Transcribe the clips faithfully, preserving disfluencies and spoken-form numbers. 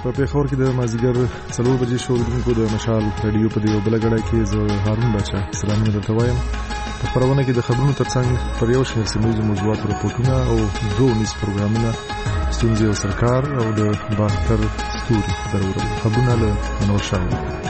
په پیښور کې د مازدیګر څلور بجې شو اوریدونکو د مشال رادیو په دې بله ګړۍ کې زه هارون باچا سلامونه درته وایم. په خپرونه کې د خبرونو ترڅنګ پر یو شمېر سیمهییزو موضوعاتو راپورټونه او دوه نیز پروګرامونه ستونزې او سرکار او د باختر ستوري درورل. خبرونه له منور شاه.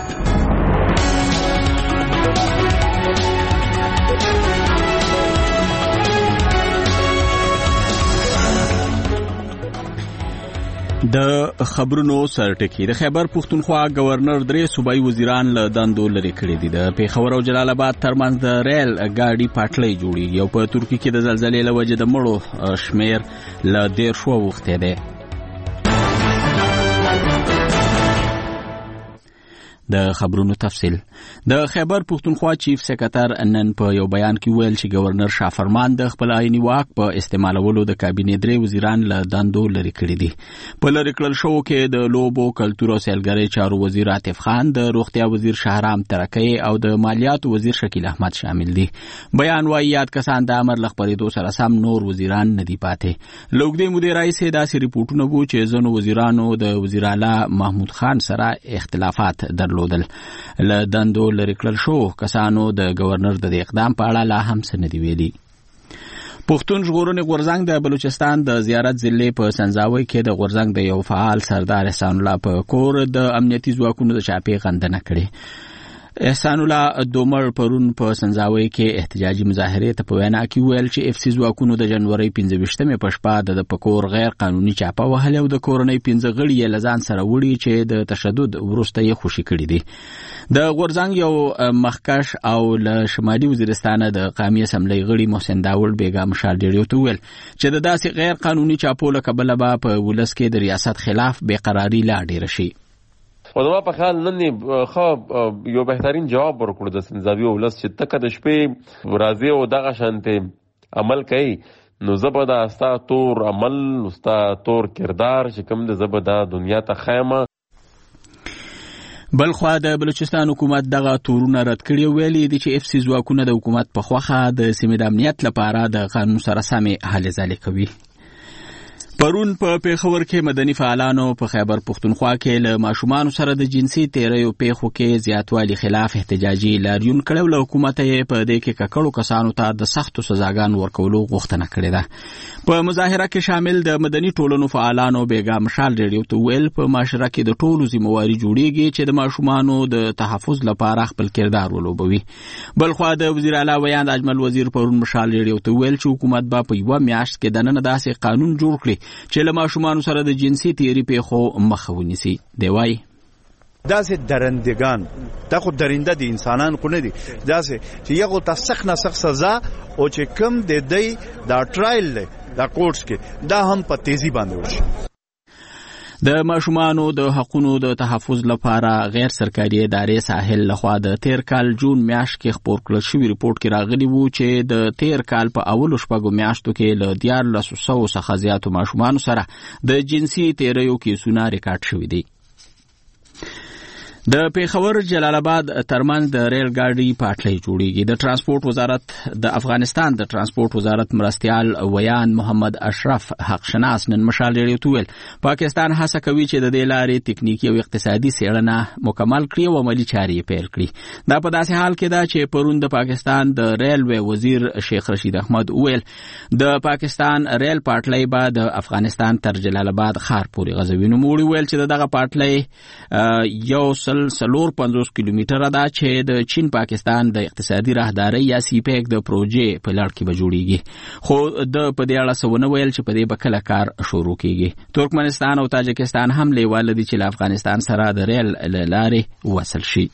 د خبرونو سرټکی. د خیبر پښتونخوا گورنر درې صوبایي وزیران له دندو لرې کړي دي. د پیښور او جلال آباد ترمنځ د ریل ګاډي پټلۍ جوړیږي او په ترکیه کې د زلزلې له وجې د مړو شمیر له دیرشو اوښتی دی. د خبرونو تفصیل. د خیبر پښتونخوا چیف سکرټر نن په یو بیان کې ویل چې گورنر شاه فرمان د خپل آئینی واک په استعمالولو د کابینې درې وزیران له دندو لرې کړي دي. په لرې کړل شوو کې د لوبو، کلتور او سیلګرۍ چارو وزیر عاطف خان، د روغتیا وزیر شهرام ترکی او د مالیاتو وزیر شکیل احمد شامل دي. بیان وايي یاد کسان د امر له خپرېدو سره سم نور وزیران نه دي پاتې. له اوږدې مودې راهیسې داسې ریپورټونه وو چې ځینو وزیرانو د وزیر اعلی محمود خان سره اختلافات درلودل. له دندو لرې کړل شو کسانو د گورنر د اقدام په اړه لا هم څه نه دي ویلي. پښتون ژغورنې غورځنګ د بلوچستان د زیارت ضلع په سنځاوي کې د غورځنګ د یو فعال سردار احسان الله په کور د امنیتي ځواکونو د چاپې غندنه کړې. احسان الله دومر پرون په سنځاوي کې احتجاجي مظاهرې ته په وینا کې ویل چې اف سی ځواکونو د جنوري پنځه ویشتمې په شپه د پکور غیر قانوني چاپه وهلې او د کورنۍ پنځه غړي یې له ځان سره وړي چې د تشدد وروسته یې خوشي کړي دي. د غورځنګ یو مخکش او له شمالي وزیرستان د قومي اسمبلی غړي محسن داوود بیګا مشال ډیریو ته ویل چې د داسې غیر قانوني چاپو له کبله به په ولس کې د ریاست خلاف بېقراري لا ډېره شي. و زما په خیال نن ښه یو بهترین جواب ورکړو د سنځاوي ولس چې تکه د شپې راځي او دغه شانتې عمل کوي نو زه به دا ستا تور عمل ستا تور کردار چې کوم د زه به دا دنیا ته ښیم. بلخوا د بلوچستان حکومت دغه تورونه رد کړي ویلي دي چې اف سی ځواکونه د حکومت په خوخه د سیمې د امنیت لپاره د قانون سره سمې هلې ځلې کوي. پرون په پیښور کې مدني فعالانو په خیبر پښتونخوا کې له ماشومانو سره د جنسي تیریو پیښو کې زیاتوالي خلاف احتجاجي لاریون کړو. له حکومت یې په دې کې ککړو کسانو ته د سختو سزاګانو ورکولو غوښتنه کړې ده. په مظاهره کې شامل د مدني ټولنو فعالانو بیګا مشال ریډیو ته ویل په معاشره کې د ټولو ذمہواري جوړیږي چې د ماشومانو د تحفظ لپاره خپل کردار ولوبوي. بلخوا د وزیر اعلی ویاند اجمل وزیر پرون مشال ریډیو ته ویل چې حکومت به په یوه میاشت کې دننه داسې قانون جوړ کړي چې له ماشومانو سره د جنسي تیری پیښو مخه ونیسي. دی وایي داسې درندگان دا خو درنده دي انسانان خو نه دي داسې چې یو ته سخت نه سخت سزا او چې کم د دی دا ټرایل دی دا کورټس کې دا هم په تیزی باندې وشي. د ماشومانو د حقونو د تحفظ لپاره غیر سرکاري ادارې ساحل لخوا د تیر کال جون میاشت کې خپور کړل شوی ریپورت کې راغلی وو چې د تیر کال په اولو شپږو میاشتو کې له دیارلسو سوو څخه زیاتو ماشومانو سره د جنسي تیریو کیسونه ریکارډ شوي دي. د پیښور جلال آباد ترمنځ د ریل ګاډي پټلۍ جوړیږي. د ترانسپورت وزارت د افغانستان د ترانسپورت وزارت مرستیال ویان محمد اشرف حق شناس نن مشال ریډیو ته ویل پاکستان هڅه کوي چې د دې لارې تکنیکی او اقتصادي څېړنه مکمل کړي او عملي چارې پیل کړي. دا په داسې حال کې ده چې پرون د پاکستان د ریلوے وزیر شیخ رشید احمد ویل د پاکستان ریل پټلۍ به د افغانستان تر جلال آباد ښار پورې غځوي. نوموړي ویل چې دغه پټلۍ یو سلور پنځوس کیلومتره ده چې د چین پاکستان د اقتصادي راهداري یا سی پیک د پروژې په لړ کې به جوړیږي. خو د په دې اړه څه ونه ویل چې په دې به کله کار شروع کیږي. ترکمنستان او تاجکستان هم لیواله دي چې له افغانستان سره د ریل له لارې وصل شي.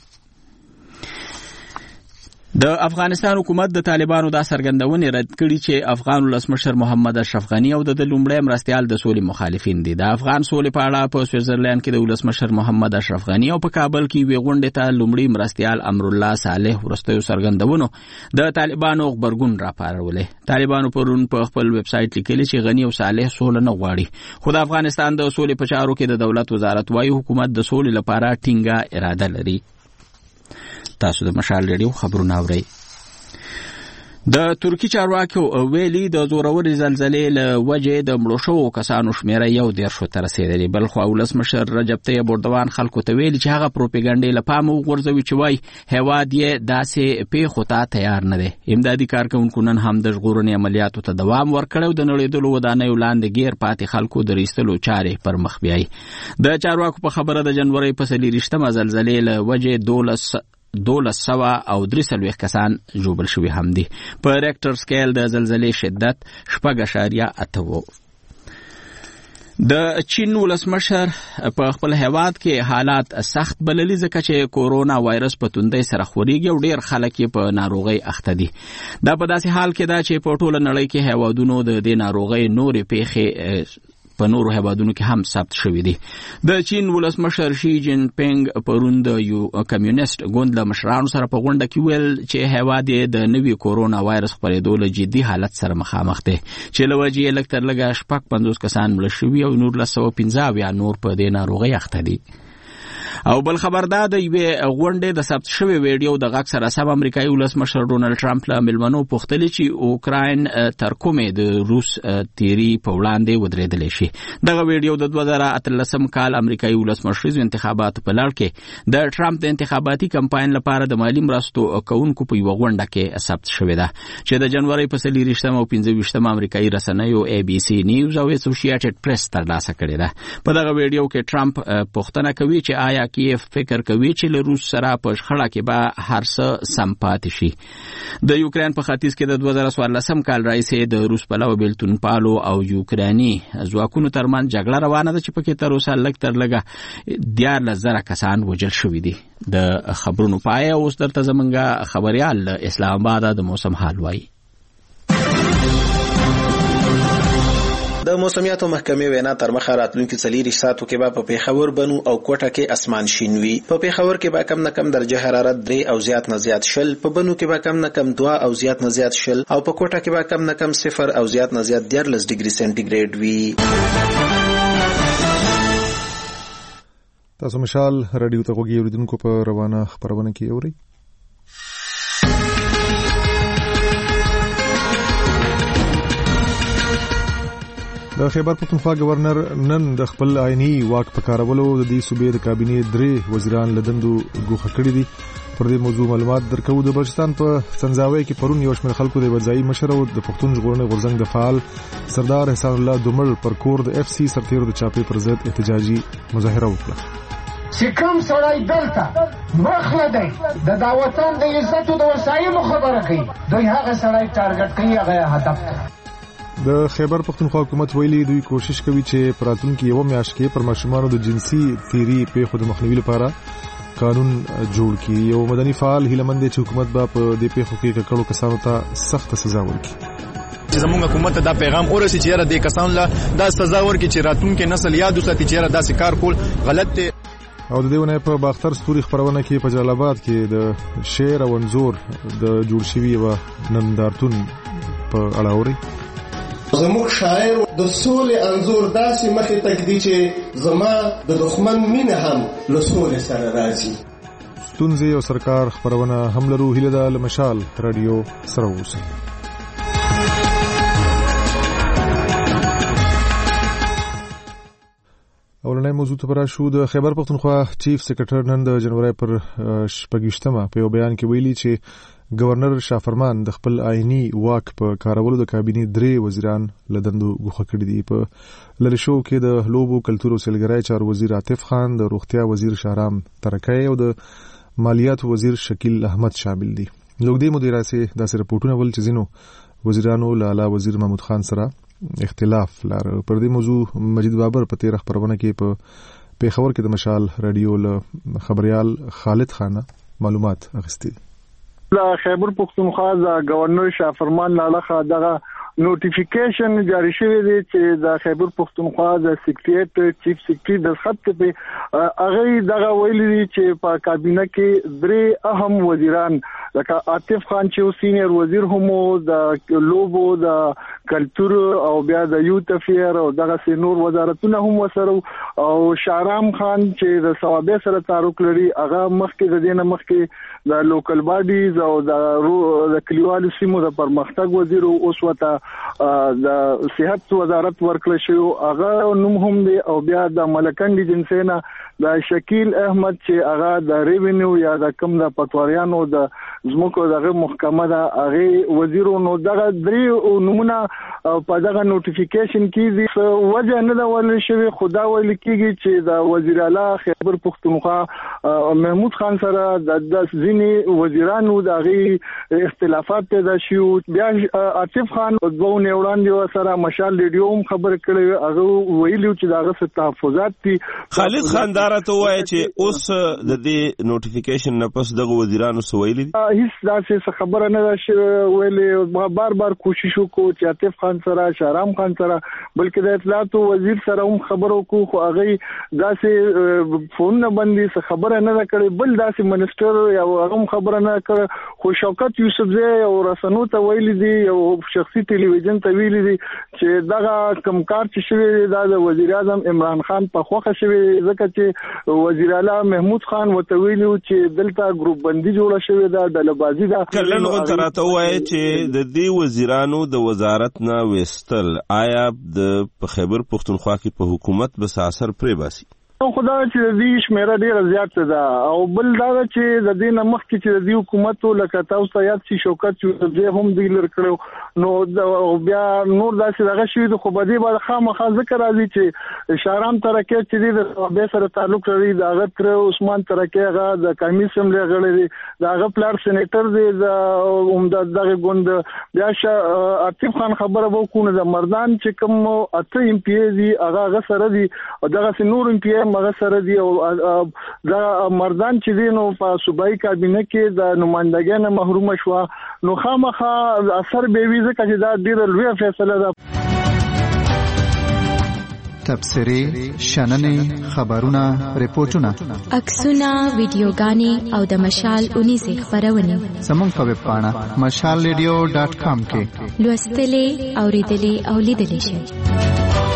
د افغانستان حکومت د طالبانو دا څرګندونې رد کړي چې افغان ولسمشر محمد اشرف غني او د لومړي مرستیال د سولې مخالفین دي. د افغان سولې په اړه په سویټزرلند کې د ولسمشر محمد اشرف غني او په کابل کې وی غونډې ته لومړي مرستیال امرالله صالح ورستیو څرګندونو د طالبانو خبرګون راپارولې. طالبانو پرون په خپل ویب سټ لیکلي چې غني او صالح سوله نه غواړي. خو د افغانستان د سولې په چارو کې د دولت وزارت وايي حکومت د سولې لپاره ټینګه اراده لري. تاسو د مشال ریډیو خبرونه اورئ. د ترکی چارواکو ویلي د زوروري زلزلې له وجې د مړو شوو کسانو شمیره یو دېرشو ته رسېدلې. بل خوا ولسمشر رجب طیب اردوان خلکو ته ویلي چې هغه پروپاګانډې له پامه وغورځوي چې وایي هېواد یې داسې پیښو ته تیار نه دی. امدادي کارکوونکو نن هم د ژغورنې عملیاتو ته دوام ورکړی او د نړېدلو ودانیو لاندې ګیر پاتې خلکو د ایستلو چارې پر مخ بیایي. د چارواکو په خبره د جنورۍ په څلېرویشتمه زلزلې له وجې دولس دولس سوه او درې څلوېښت کسان ژوبل شوي هم دي. په ریکټر سکیل د زلزلې شدت شپږ اعشاریه اته و. د چین ولسمشر په خپل هیواد کې حالات سخت بللي ځکه چې کورونا وایرس په توندۍ سره خورېږي او ډېر خلک یې په ناروغۍ اخته دي. دا په داسې حال کې ده چې په ټوله نړۍ کې هیوادونو د دې ناروغۍ نورې پیښې په نورو هیوادونو کې هم ثبت شوي دي. د چین ولسمشر شي جین پینګ پرون د یو کمیونیست ګوند له مشرانو سره په غونډه کې ویل چې هیواد یې د نوي کورونا وایرس خپرېدو له جدي حالت سره مخامخ دی چې له وجې یې لږ تر لږه شپږ پنځوس کسان مړه شوي او نولس سوه پنځه اویا نور په دې ناروغۍ اخته دي. او بل خبر دا د یوې غونډې د ثبت شوې ویډیو د غږ سره سم امریکایي ولسمشر ډونالډ ټرمپ له مېلمنو پوښتلي چې اوکراین تر کومې د روس تیري په وړاندې ودرېدلی شي. دغه ویډیو د دوه زره اتلسم کال امریکایي ولسمشریزو انتخاباتو په لړ کې د ټرمپ د انتخاباتي کمپاین لپاره د مالي مرستو کوونکو په یوه غونډه کې ثبت شوې ده چې د جنورۍ په څلېرویشتمه او پنځه ویشتمه امریکایي رسنیو ای بي سي نیوز او اسوسییټډ پریس ترلاسه کړې ده. په دغه ویډیو کې ټرمپ پوښتنه کوي چې آیا کیف فکر کوي چې له روس سره په شخړه کې به هر څه سم پاتې شي. د یوکرین په ختیځ کې د دوه زره څوارلسم کال راهیسې د روس پلوه بېلتون پالو او یوکراني ځواکونو ترمنځ جګړه روانه ده چې پکې تر اوسه لږ تر لږه دیارلس زره کسان وژل شوي دي. د خبرونو پای اوس درته زموږ خبریال له اسلام آباده د موسم حال وایي. د موسمیاتو محکمې وینا تر مخه راتلونکي څلېرویشت ساعتو کې به په پېښور بنو او کوټه کې اسمان شین وي. په پېښور کې به کم نه کم درجه حرارت درې او زیات نه زیات شل، په بنو کې به کم نه کم دوه او زیات نه زیات شل او په کوټه کې به کم نه کم صفر او زیات نه زیات دیارلس ډیګري سنټیګریډ وي. تاسو مشال رادیو ته غوږی اوریدونکو په روانه خبرونه کې اورئ. د خیبر پختونخوا گورنر نن د خپل آئینی واک په کارولو د دې صوبې د کابینې درې وزیران له دندو ګوښه کړي دي. پر دې موضوع معلومات درکو. د بلوچستان په سنځاوي کې پرون یو شمېر خلکو د وځایي مشر او د پښتون ژغورنې غورځنګ د فعال سردار احسان الله دومل پر کور د اف سی سرتیرو د چاپې پر ضد احتجاجي مظاهره وکړه. چې کوم سړی دلته مخله دی د دا وطن د عزت او د وسایلو خبره کوي، دوی هغه سړی ټارګټ کوي، هغه هدف دی. د خیبر پختونخوا حکومت ویلي دوی کوشش کوي چې په راتلونکي یوه میاشت کې پر ماشومانو د جنسي تیري پیښو د مخنیوي لپاره قانون جوړ کړي. یو مدني فعال هیله مند دی چې حکومت به په دې پیښو کې ککړو کسانو ته سخته سزا ورکړي. چې زموږ حکومت ته دا پیغام ورسي چې یاره دې کسانو له دا سزا ورکړي چې راتلونکي نسل یاد وساتي چې یاره داسې کار کول غلط دی. او د دې ونې په باختر ستوري خبرونه کې په جلال آباد کې د شعر او انځور د جوړ شوي یوه نندارتون په اړه اورئ. زموږ شاعر د سولې انځور داسې مخې ته ږدي چې زما د دښمن مینه هم له سولې سره راځي. ستونزې او سرکار خبرونه هم لرو. هیله ده له مشال رادیو سره اوسئ. اولنۍ موضوع ته راشو. د خیبر پختونخوا چیف سیکرټر نن د جنورۍ پر شپږویشتمه په یو بیان کې ویلي چې گورنر شافرمان د خپل آئینی واک په کارولو د کابینې درې وزیران له دندو ګوښه کړي دي. په لری شو کې د لوبو کلتور او سیلګرۍ چارو وزیر عاطف خان، د روغتیا وزیر شهرام ترکی او د مالیاتو وزیر شکیل احمد شامل دي. لوګدي مدیر سي داسې رپورټونه ول چې زینو وزیرانو له اعلی وزیر محمود خان سره اختلاف لار. پر دې موضوع مجید بابر په تیر خبرونه کې په پیښور کې د مشال رادیو له خبريال خالد خان معلومات اخیستي. د خیبر پختونخوا د گورنر شافرمان لاله دغه نوټیفیکیشن جاری شوی دی چې د خیبر پختونخوا د سیکریټریټ چیف سیکریټری د خط په هغه دغه ویلي دی چې په کابینه کې درې اهم وزیران لکه عاطف خان چې سینیئر وزیر هم د لوبو د کلچر او بیا د یوت افیر او دغه نور وزارتونه هم وسره او شارام خان چې د ثوابه سره تعلق لري هغه مخکې د دینه مخکې د لوکل باډیز او د کلیوالو سیمو د پرمختګ وزیر اوس وته د صحت وزارت ورکړل شو هغه نوم هم دی او بیا د ملکندی جنسینا د شکیل احمد چې هغه د ریونیو یا د کم د پټواریانو د زموږ دغه محکمه دا هغه وزیرونو دغه درې نمونه په دغه نوټیفیکیشن کې دي وجه نه دا ول شوی خدا ویل کېږي چې د وزیر اعلی خیبر پختونخوا محمود خان سره د ځینې وزیرانو دغه اختلافات پیدا شو بیا عاطف خان دوه وړاندې سره مشال ریډیو هم خبر کړی هغه ویلو چې دغه تحفظات دي. خالد خان دارته وایي چې اوس د دې نوټیفیکیشن نه پس دغه وزیرانو سویلي هیڅ داسې خبره نه ده ویلې بار بار کوشش وکړو چې عاطف خان سره شارام خان سره بلکې د اطلاعات وزیر سره هم خبرو کو خو هغه داسې فون نه باندې خبره نه کړې بل داسې منسٹر یا هغه خبره نه کړ خو شوکت یوسفزی او رسنو ته ویلي دي یو شخصي ټلویزیون ته ویلي دي چې دغه کمکار چې شوی دا د وزیر اعظم عمران خان په خوخه شوی ځکه چې وزیر اعلی محمود خان وتویلو چې دلته ګروپ بندي جوړه شوې ده ډلبازي ده. کله نو تراته وایي چې د دې وزیرانو د وزارت نه وستل آیا د خیبر پختونخوا کې په حکومت بس اثر پرې باسي؟ خدا چې د دې شمیره ډیره زیاته ده او بل دا چې د دې نمخ کې چې د دې حکومت لکه تاسو یاد شي شوکت چې هم دی لر کړو نو بیا نور داسې دغه شي خو به دې باندې خامخا ذکر راځي چې شارام ترکه چې د صوبې سره تعلق لري دا غتر عثمان ترکه هغه د قومي سملې غړي دی دا غ پلار سېنیټر دی د عمده دغه ګوند بیا عاطف خان خبره وکړو د مردان چې کوم اته ایم پی دی هغه سره دی دغه نور ایم پی مغه سره دی او دا مردان چې دی نو په صوبایي کابینه کې د نمائندګۍ نه محروم شو نو خامخا اثر به وي ځکه چې دا ډیره لویه فیصله ده. تبصرې شننې خبرونه ریپورتونه عکسونه ویډیوګانې او د مشال اونیزه خبرونه زموږ په ویب پاڼه مشال ریډیو ډاټ کام کې لوستلې اوریدلې او لیدلې شئ.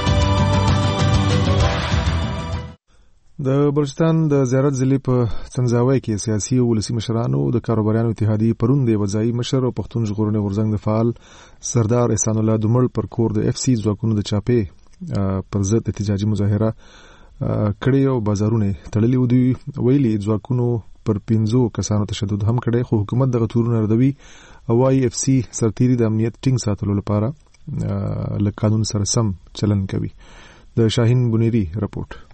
د بلوچستان د زیارت ضلع په څنځاوي کې سیاسي او ولسي مشرانو د کاروباریانو اتحادیې پرون د وځایي مشر او پښتون ژغورنې غورځنګ د فعال سردار احسان الله دومړ پر کور د اف سی ځواکونو د چاپې پر ضد احتجاجي مظاهره کړې او بازارونه تړلي ودی ویلي ځواکونو پر پنځو کسانو تشدد هم کړي خو حکومت دغه تورونه ردوي او وايي اف سی سرتيري د امنیت ټینګ ساتلو لپاره له قانون سره سم چلن کوي. د شاهین بنيري رپورټ.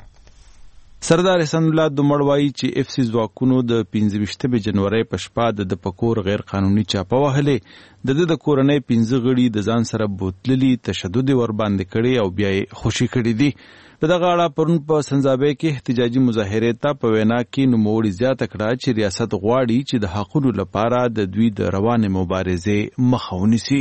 سردار احسان الله دومړ وایي چې اف سی ځواکونو د پنځه ویشتمې جنوري په شپه د پکور غیر قانوني چاپه وهلې د د کورنۍ پنځه غړي د ځان سره بوتللي تشدد ور باندې کړي او بیا یې خوشي کړي دي. د دغه اړه پرون په سنځابې کې احتجاجي مظاهرې ته په وینا کې نوموړي زیاته کړه چې ریاست غواړي چې د حقوقو لپاره د دوی د روانې مبارزې مخه ونیسي.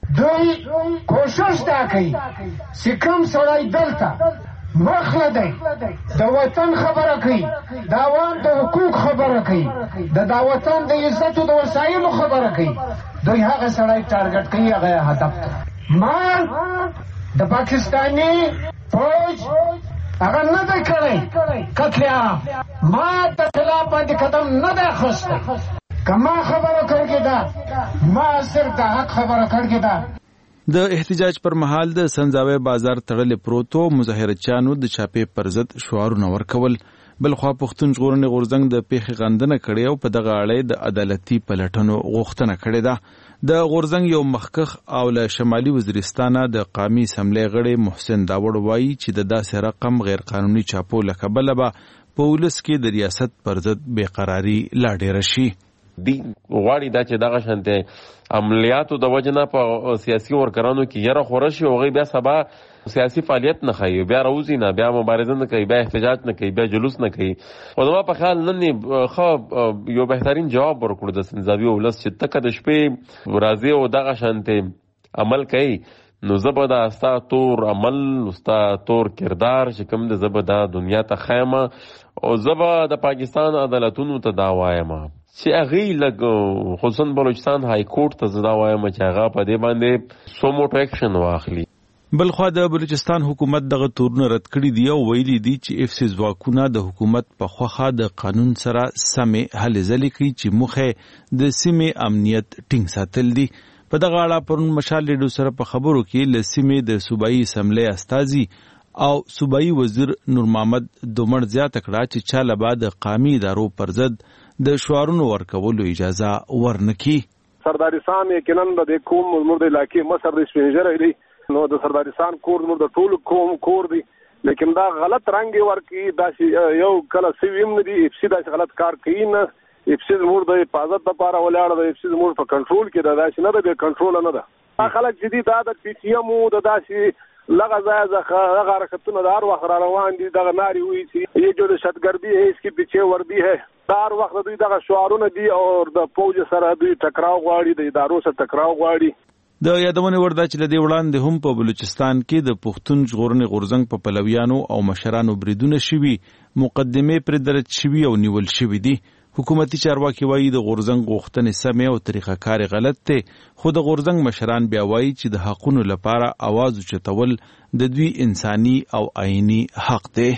دوی کوشش دا کوي چې کوم سړی دلته مخله دی د وطن خبره کوي د عوام د حقوق خبره کوي د دا وطن د عزت او د وسایلو خبره کوي دوی هغه سړی ټارګټ کوي هغه هدف ته ما د پاکستاني فوج هغه نه دی کړی قتل ما د خلاف باندې قدم نه دی اخیستی کما خبره کړې ده ما صرف د حق خبره کړې ده. د احتجاج پر مهال د سنځاوي بازار تړلې پروتو مظاهرچیانو د چاپې پر ضد شعارونه ورکول بل خو پښتون ژغورنې غورځنګ د پیښې غندنه کړې او په دغه اړه د عدالتي پلټنو غوښتنه کړې ده. د غورځنګ یو مخکخ او له شمالي وزیرستانه د قومي اسمبلی غړي محسن داوړ وایي چې د داسې رقم غیر قانوني چاپو له کبله به په ولس کې د ریاست پر ضد بېقراري لا ډېره شي. دی غواړي دا چې دغه شانته عملیاتو د وجنه په سیاسي ورکرانو کې یره خورشي او غي بیا سبا سیاسي فعالیت نه کوي بیا روزي نه بیا مبارزه نه کوي بیا احتجاج نه کوي بیا جلوس نه کوي. او زما په خیال نن خو یو بهترین جواب ورکړ د سنځاوي ولس چې تک د شپې راځي او دغه شانته عمل کوي نو زبا دا ستا تور عمل ستا تور کردار چې کوم د زبا دا دنیا ته خیمه او زبا د پاکستان عدالتونو ته دا وایم چې هغه لګ خصوصا بلوچستان های کورټ ته زدا وایم چې هغه په دې باندې سوموټ اکشن واخلي. بلخوا د بلوچستان حکومت دغه تورونه رد کړي دي او ویلي دي چې اف سی ځواکونه د حکومت په خوخه د قانون سره سمې هلې ځلې کوي چې مخه د سیمې امنیت ټینګ ساتل دي. په دغه اړه پرون مشال ریډیو سره په خبرو کې له سیمې د صوبایي اسمبلی استازي او صوبایي وزیر نور محمد دومړ زیاته کړه چې چا له بعد قومي ادارو پر ضد د شعارونو ورکولو اجازه ورنکي. سردارستان یقینا د کوم مرده علاقې مصر د سپینجر دی نو د سردارستان کور نور د ټول کوم کور دی لیکن دا غلط رنگ ورکی دا یو کله سویم نه دی اف سی دا غلط کار کوي نه اف سی مور د حفاظت لپاره ولاړ د اف سی مور په کنټرول کې دا داسې نه ده د کنټرول نه ده خلک جدي دا د پی سی ام د داسې لغه ځای ځخه هغه حرکتونه د هر وخت را روان دي دغه ناری وي چې یہ جو دهشتګردي ہے اس کے پیچھے وردی ہے هر وخت دوی دغه شعارونه دي او د فوج سره دوی ټکراو غواړي د ادارو سره ټکراو غواړي. د یادونه وردا چې لدی وړاندې هم په بلوچستان کې د پښتون ژغورنې غورځنګ په پلویانو او مشرانو بریدونه شوي مقدمه پر درج شوي او نیول شوي دي. حکومتي چارواکي وایي د غورځنګ غوښتنې سمې او طریقه کار غلط دی خو د غورځنګ مشران بیا وایي چې د حقونو لپاره आवाज اوچتول د دوی انساني او آئینی حق دی.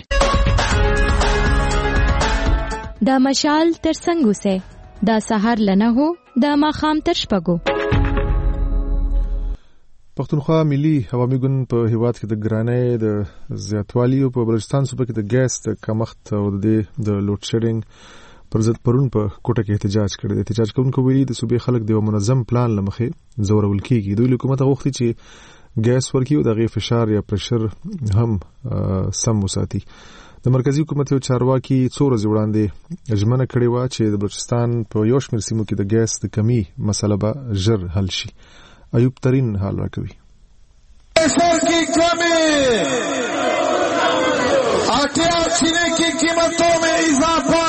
دا مشال تر څنګه سه دا سحر لنه هو دا ماخام تر شپګو. پښتونخوا ملي عوامي ګوند په هیواد کې د ګرانۍ د زیاتوالي او په بلوچستان صوبه کې د ګیس د کمښت او د د لوډ شیډینګ پر ضد پرون په کوټه کې احتجاج کړی. احتجاج کوونکو ویلي د صوبې خلک د منظم پلان لمخې زورول کیږي. دوی حکومت غوښتي چې ګیس ورکړي او دغه فشار یا پرشر هم سم وساتي. د مرکزی حکومت یو چارواکي څو ورځې وړاندې ژمنه کړې وه چې د بلوچستان په یو شمېر سیمو کې د ګیس د کمی مسله به ژر حل شي. ایوب ترین حال راکوي. پیسوں کی کمی آٹیا چینے کی قیمتوں میں اضافہ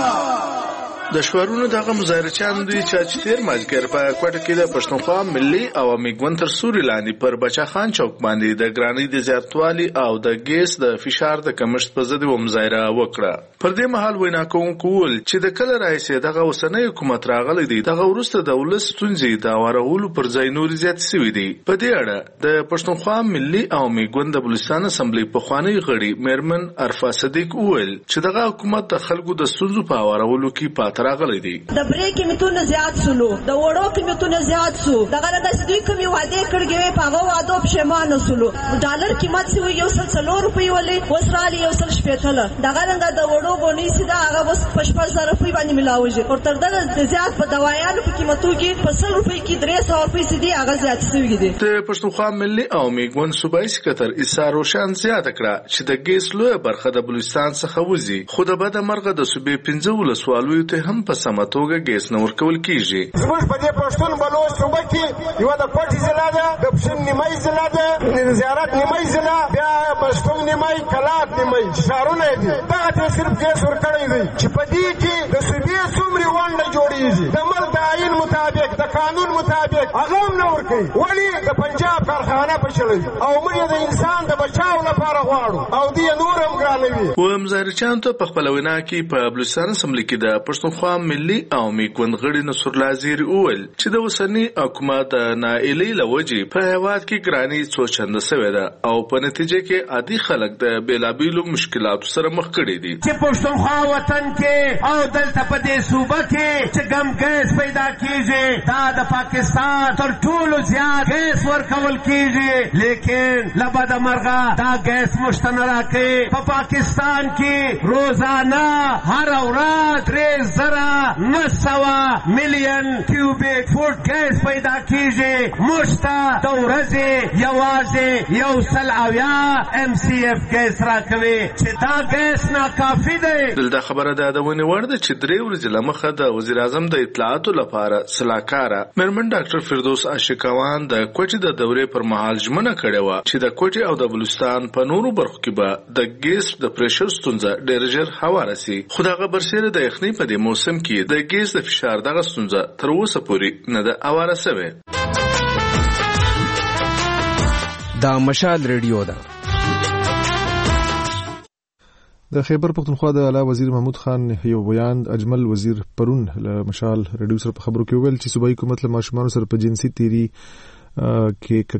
د شوارونو دغه مظاهرچیان دوی چې تیر مازګر په کوټه کې د پښتونخوا ملي عوامي ګوند تر سوري لاندې پر بچا خان چوک باندې د ګرانۍ د زیاتوالي او د ګیس د فشار د کمښت په ضد و مظاهره وکړه. پر دې مهال وینا کوونکو ول چې د کله راځي دغه اوسنۍ حکومت راغلی دی دغه ورسته د ولس ستونزې دا ورغول پر ځای نور زیات شوی دی. په دې اړه د پښتونخوا ملي عوامي ګوند د بلوچستان اسمبلی په خوانی غړي میرمن عرفه صدیق ول چې دغه حکومت د خلکو د ستونزو په ورغولو کې پات راغلی دی. د بریک قیمتونه زیات سولو د وړو قیمتونه زیات سو دغه د دوی کومي وعده کړګوي په هغه وعده پښیمانه سولو. ډالر قیمت سی یو سل څلور روپۍ ولې وسرالي یو سل شپېته دغه رنګ د وړو بونی سي دا هغه وس پښپړ زره روپۍ باندې ملاوي او تر دغه زیات په دوايانو په قیمتو کې په سل روپۍ کې درې سوه روپۍ سي دي هغه زیات شوی دي. د پښتونخوا ملي عوامي ګوند صوبایي سکتر ایسا روشن زیاته کړه چې د ګیس لویه برخه د بلوچستان څخه وځي خو د بده مرغه د صوبې پنځه ولسوالۍ ته هم په سمتوګه ګیس نه ورکول کیږي. زموږ په دې پښتون بلوچ صوبه کې یو د کوټي ضلع ده د پښین نیمای ضلع ده د زیارت نیمای ضلع بیا پښتون نیمای کلات نیمای شهرونه دي دغه ته صرف ګیس ورکړی دی چې په دې کې د صوبې څومره ونډه جوړیږي د ملک د آئین مطابق د قانون مطابق هغه هم نه ورکوي ولې د پنجاب کارخانه پچلوي او موږ د انسان د بچاو لپاره غواړو او دې نور هم ګرانوي. و مظاهرچیان ته په خپل وینا کې په بلوچستان اسمبلی کې د پښتونخوا ملي عوامي ګوند غړي نصر الله زیری اول چې د اوسنی حکومت نااهلي لوجي په هیواد کې ګرانی څو چنده شوې ده او په نتیجه کې عادي خلک د بیلابیلو مشکلاتو سره مخ کړي دي. چې پښتونخوا وطن کې او دلته په دې صوبه کې چې ګم ګیس پیدا کیږي دا د پاکستان تر ټولو زیات ګیس ورکول کیږي لیکن لبد مرغه دا ګیس مشتنه راکې په پاکستان کې روزانه هر ورځ درې زره نه سوه میلیون کیوبیک فوټ ګیس پیدا کیږي مشته د ورځې یوازې یو سل اویا ام سی اف ګیس راکوي چې دا ګیس ناکافي دی. دلته خبره ده د ونې وړ ده چې درې ورځې له مخه د وزیر اعظم د اطلاعاتو لپاره سلاکاره میرمن ډاکټر فردوس عاشقوان د کوټې د دورې پر مهال ژمنه کړې وه چې د کوټې او د بلوچستان په نورو برخو کې به د ګیس د پریشر ستونزه ډېر ژر هواره سي خو دغه برسېره د یخنۍ په دې موسم کې د ګیس د فشار دغه ستونزه تر اوسه پورې نه ده هواره سوې. دا مشال ریډیو ده. د خیبر پختونخوا د اعلی وزیر محمود خان یو بیان اجمل وزیر پرون له مشال ریډیو سره په خبرو کې ویل چې صوبایي حکومت له ماشومان سره په جنسي تیری کې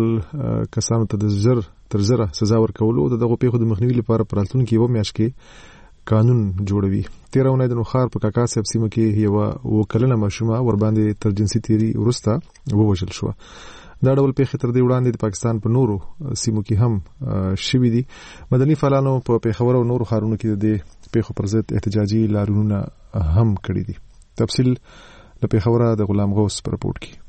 ککړ کسانو ته د زر تر زره سزا ورکولو د دغه پیښو د مخنیوي لپاره په راتلونکي یوه میاشت کې قانون جوړوي. تیره اونۍ د نوخار په کاکا صاحب سیمه کې یوه اووه کلنه ماشومه ورباندې تر جنسي تیری وروسته ووژل شوه. دا ډول پیښې تر دې وړاندې د پاکستان په نورو سیمو کې هم شوي دي. مدني فعالانو په پېښور او نورو ښارونو کې د دې پیښو پر ضد احتجاجي لاریونونه هم کړي دي. تفصیل له پېښوره د غلام غوث په رپورټ کې.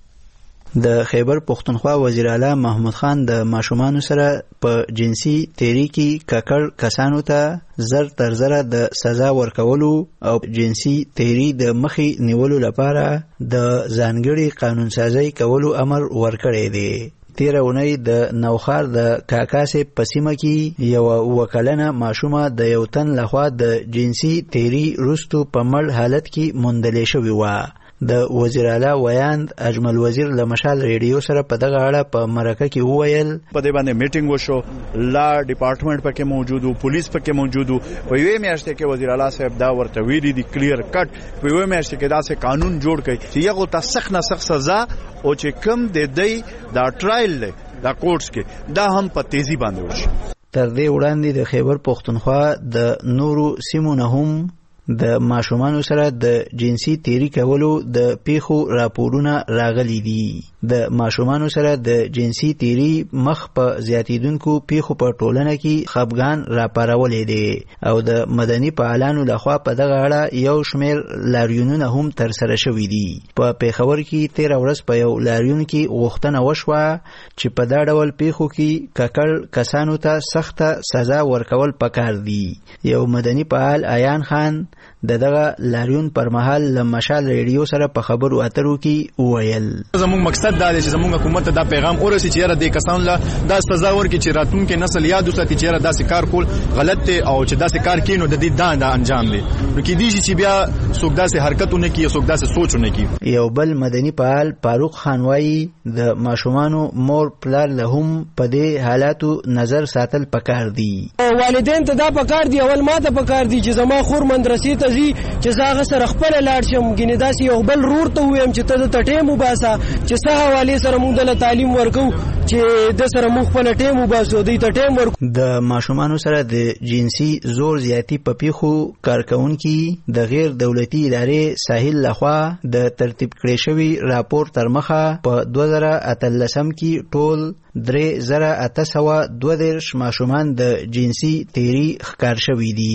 د خیبر پختونخوا وزیر اعلی محمود خان د ماشومانو سره په جنسي تیری کې ککړ کسانو ته زر تر زره د سزا ورکولو او جنسي تیری د مخې نیولو لپاره د ځانګړي قانون سازی کولو امر ورکړی دی. تیره اونۍ د نوخار د کاکاسې په سیمه کې یوه اووه کلنه ماشومه د یو تن لخوا د جنسي تیری وروستو په مړ حالت کې موندلې شوې وه. د وزیر اعلی ویاند اجمل وزیر له مشال ریډیو سره په دغه اړه په مرکه کې وویل په دې باندې میټینګ وشو، لا ډپارټمنټ پکې موجود وو، پولیس پکې موجود وو. په یوې میاشت کې وزیر اعلی صاحب دا ورته ویلي دي کلیر کټ په یوې میاشت کې داسې قانون جوړ کړي چې یو ته سخت نه سخت سزا او چې کم د دې دا ټرایل دا کورټس کې دا هم په تیزی باندې وشي. تر دې وړاندې د خیبر پختونخوا د نورو سیمو نه هم د ماشومانو سره د جنسي تیری کولو د پیښو راپورونه راغلي دي. د ماشومانو سره د جنسي تیری مخ په زیاتیدونکو پیښو په ټولنه کې خپګان راپارولې دي او د مدني فعالانو لخوا په دغه اړه یو شمېر لاریونونه هم ترسره شوي دي. په پېښور کې تیره ورځ په یو لاریون کې غوښتنه وشوه چې په دا ډول پیښو کې ککړ کسانو ته سخته سزا ورکول پکار دي. یو مدني فعال ایان خان د دغه لاریون پر مهال له مشال ریډیو سره په خبرو اترو کې وویل زموږ مقصد دا دی چې زموږ حکومت ته دا پیغام ورسي چې یاره دې کسانو له دا سزا ورکړي چې راتلونکي نسل یاد وساتي چې یاره داسې کار کول غلط دی او چې داسې کار کوي نو د دې دا دا انجام دی. نو کېدای شي چې بیا څوک داسې حرکتونه کوي څوک داسې سوچونه کوي. یو بل مدني فعال فاروق خان وایي د ماشومانو مور پلار له هم په دې حالاتو نظر ساتل پکار دي. والدین ته دا پکار دي، اول ما ته پکار دي چې زما خور مدرسې ته ځي چې زاغه سره خپل لاړ شم ګینه داسې یو بل رور ته ویم چې ته د ټیم وباسه چې سه حواله سره موږ د تعلیم ورکو چې د سره موږ خپل ټیم وباسو د ټیم ورکو. د ماشومانو سره د جنسي زور زیاتی په پیښو کارکونکي د غیر دولتي ادارې ساحل لخوا د ترتیب کړی شوی راپور تر مخه په دوه زره اتلسم کې ټول درې زره اته سوه دوه دېرش ماشومان د جنسي تیری ښکار شوي دي.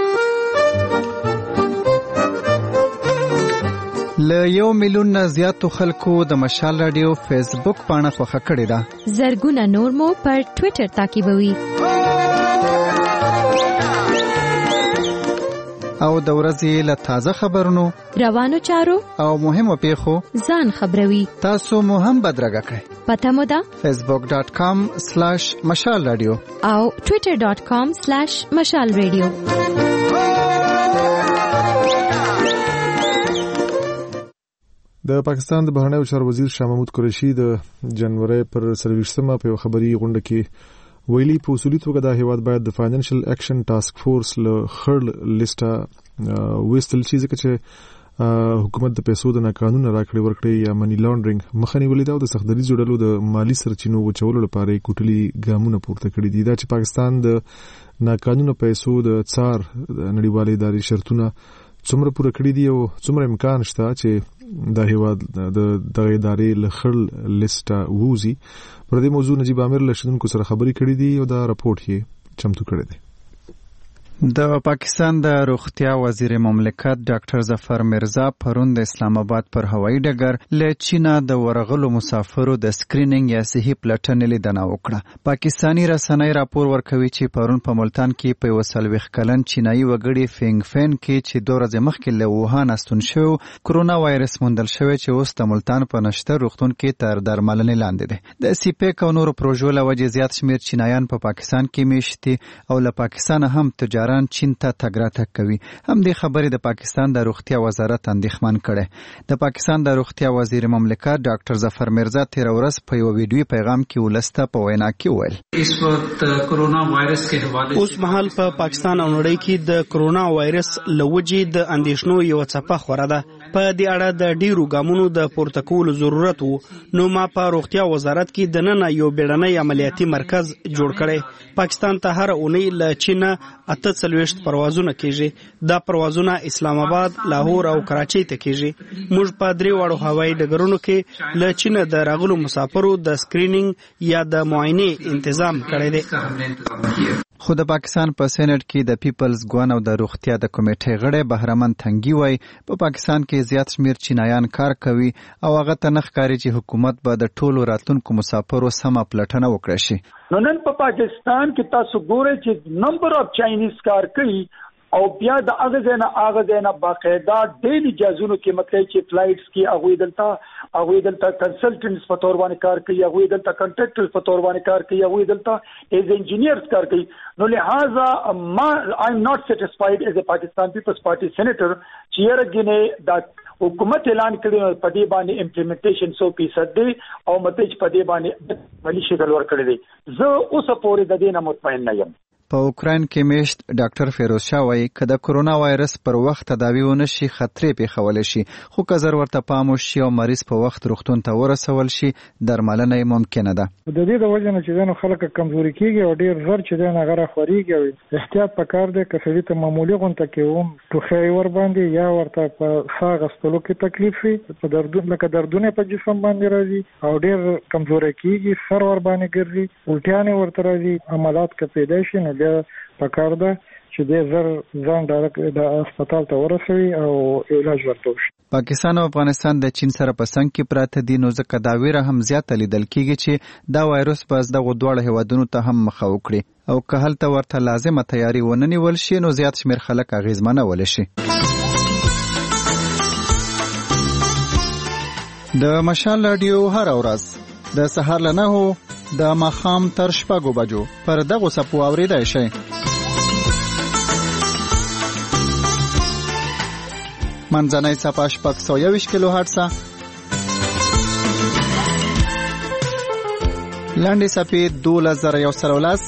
له یو میلیون نه زیاتو خلکو د مشال رادیو فیسبوک پاڼه خوښه کړې ده. زرګونه نور مو پر ټویټر تعقیبوي او د ورځې له تازه خبرونو، روانو چارو او مهمو پیښو ځان خبروي. تاسو مو هم بدرګه کړئ. پته مو ده فیسبوک ډاٹ کام سلاش مشال رادیو او ټویټر ډاٹ کام سلاش مشال رادیو. د پاکستان د بهرنیو چارو وزیر شاه محمود قریشي د جنوري پر سرویسمه په خبري غونډه کې ویلي په اصولي توګه دا هیواد باید د فاینانشل اکشن ټاسک فورس له خړ لیسټه وستل شي ځکه چې حکومت د پیسو د ناقانونه راکړې ورکړې یا منی لانډرینګ مخه نیولې ده او د سختدري جوړولو د مالی سرچینو وچولو لپاره کوټلي ګامونه پورته کړي دي. دا چې پاکستان د ناقانونه پیسو د څار نړیوالې ادارې شرطونه څومره پوره کړی دی او څومره امکان شته چې دا هیواد د دغه ادارې له خړ لیسټه ووځي. پر دې موضوع نجیب عامر له شنونکو سره خبرې کړې دي او دا راپورټ یې چمتو کړی دی. د پاکستان د روغتیا وزیر مملکت ډاکټر ظفر مرزا پرون د اسلام آباد پر هوایي ډګر له چینا د ورغلو مسافرو د سکرینینګ یا صحي پلټنې لیدنه وکړه. پاکستانی رسنۍ راپور ورکوي چې پرون په ملتان کې په یو څلوېښت کلن چینایي وګړي فینګ فین کې چې دوه ورځې مخکې له ووهان استون شوی کرونا وایرس موندل شوی چې اوس د ملتان په نشته روغتون کې تر درملنې لاندې دی. د سیپیک او نورو پروژو له وجې زیات شمېر چینایان په پاکستان کې میشت دي او له پاکستانه هم تجارت سوداګران چین ته تګ راتګ کوي. همدې خبرې د پاکستان د روغتیا وزارت اندېښمن کړی. د پاکستان د روغتیا وزیر مملکت ډاکټر ظفر مرزا تېره ورځ په یو ویډیوي پیغام کې ولس ته په وینا کې وویل اس وخت کرونا وایرس کې حواله اوس مهال په پاکستان او نړۍ کې د کرونا وایرس لوجې د اندېښنو یو څپه خوره ده. په دې اړه د ډیرو ګامونو د پورته کولو ضرورت وو. نو ما په روغتیا وزارت کې د نن یو بیړنی عملیاتي مرکز جوړ کړی. پاکستان ته هر اونۍ له چین اته څلوېښت پروازونه کیږي. دا پروازونه اسلام آباد، لاهور او کراچۍ ته کیږي. موږ په درې واړو هوایي ډګرونو کې له چین د راغلو مسافرو د سکرینینګ یا د معاینې تنظیم کړی دی. خو د پاکستان په سېنات کې د پیپلز ګوند او د روغتیا د کمیټې غړي بهرمن تنګي وای په پاکستان کې زیات شمیر چینایان کار کوي او هغه ته نه ښکاري چې حکومت به د ټولو راتلونکو مسافرو سمه پلټنه وکړي شي. نو نن په پاکستان کې تاسو ګورئ چې نمبر اف چاینیز کار کوي او بیا د هغه ځای نه هغه ځای نه باقاعده ډیلی جازونو کې مطلب چې فلایټس کې هغوی دلته هغوی دلته کنسلټنټس په تور باندې کار کوي، هغوی دلته کنټراکټرز په تور باندې کار کوي، هغوی دلته ایز انجینیرز کار کوي. نو لہذا ما آی ایم ناٹ سیټسفاید ایز ا پاکستان پیپلز پارټي سینیټر چې یرګینه دا حکومت اعلان کړی په دې باندې امپلیمنټیشن سو فیصد دی او مته په دې باندې ولی شکل ور کړی دی. زه اوس پورې د دې نه مطمئن نه یم. په اوکراین کې میشت ډاکټر فیروز شاه وایي که د کرونا وایرس پر وخت تداوی ونه شي خطرې پیښولی شي، خو که زر ورته پام وشي او مریض په وخت روغتون ته ورسول شي درملنه یې ممکنه ده. د دې د وجې نه چې دی نو خلک کمزوري کېږي او ډېر ژر چې دی نو هغه راخورېږي او احتیاط پکار دی. که سړي ته معمولي غونته کې هم ټوخی ورباندې یا ورته په ساه اخیستلو کې تکلیف وي، په دردون لکه دردونه په جسم باندې راځي او ډېر کمزوری کېږي، سر ورباندې ګرځي، الټیانې ورته راځي، عملات که پیدا شي نو بیا پکار ده چې د زر ځان ډایرکټ د هسپتال ته ورسوي او علاج ورته وشي. پاکستان او افغانستان د چین سره په څنګ کې پراته دي، نو ځکه دا ویره هم زیاته لیدل کېږي چې دا وایرس به دغو دواړو هیوادونو ته هم مخه وکړي او که هلته ورته لازمه تیاری ونه نیول شي نو زیات شمېر خلک اغېزمنولی شي. د مشال راډیو هره ورځ د سهار له نهو د ماښام تر شپږو بجو پر دغو څپو اورېدای شئ. منځنۍ څپه شپږ سوه یوویشت کیلو هرټزه، لنډې څپې دولس زره یو سل او لس،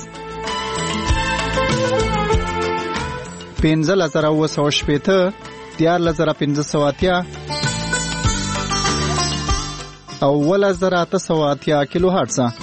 پنځلس زره اووه سوه شپېته، دیارلس زره پنځه سوه اتیا او اوولس زره اته سوه اتیا کیلو هرټزه.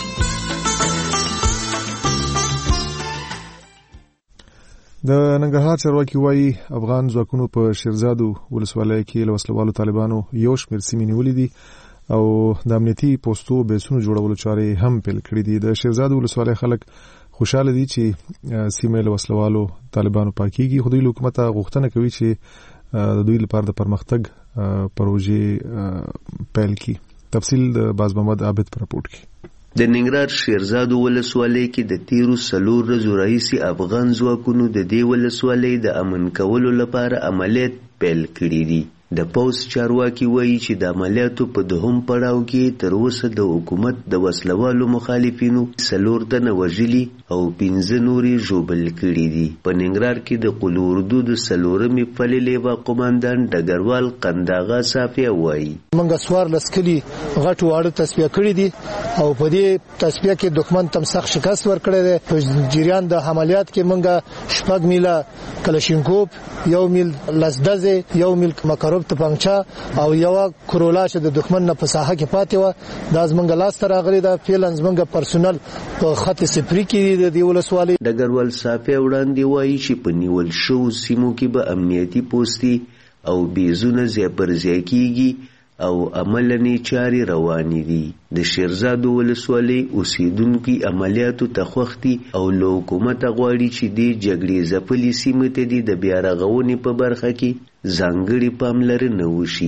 د ننګرهار چارواکي وایي افغان ځواکونو په شیرزادو ولسوالۍ کې له وسلوالو طالبانو یو شمېر سیمې نیولې دي او د امنیتي پوستو بیسونو جوړولو چارې هم پیل کړې دي. د شیرزادو ولسوالۍ خلک خوشاله دي چې سیمې له وسلوالو طالبانو پاکيږي. خو دوی له حکومته غوښتنه کوي چې د دوی لپاره د پرمختګ پروژې پیل کړي. تفصیل د باز محمد عابد پر راپورټ کې. د ننګرهار شیرزادو ولسوالۍ کې د تیرو څلور ورځو راهیسې افغان ځواکونو د دې ولسوالۍ د امن کولو لپاره عملیات پیل کړي دي. د پوز چارواکي وایي چې د عملیاتو په دوهم پړاو کې تر اوسه د حکومت د وسلوالو مخالفینو څلور تنه وژلي او پنځه نورې ژوبل کړي دي. په ننګرهار کې د قلو اردو د څلورمې پلې لیوا قوماندان ډګروال قنداغا صافیه وایي موږ څوارلس کلي غټ واړه تصفیه کړي دي او په دې تصفیه کې دښمن ته سخت شکست ورکړی دی. په جریان د عملیات کې موږ شپږ میله کلشینکوف، یو میل لسدزې، یو میل مکروب تپنګچا او یو کرولا چې د دښمن نه په ساحه کې پاتې و دا زمونږ لاس ته راغلی ده. فعلا زمونږ پرسونل په خط صفري کې د دې ولسوالۍ. ډګروال صافی وړاندې وایي چې په نیول شوو سیمو کې به امنیتي پوستي او بیزونه ځای پر ځای کېږي او عملنې چارې روانې دي. د شیرزادو ولسوالۍ اوسیدونکي عملیاتو ته خوښ دي او له حکومته غواړي چې دې جګړې ځپلې سیمې ته د بیا رغونې په برخه کې ځانګړې پاملرنه وشي.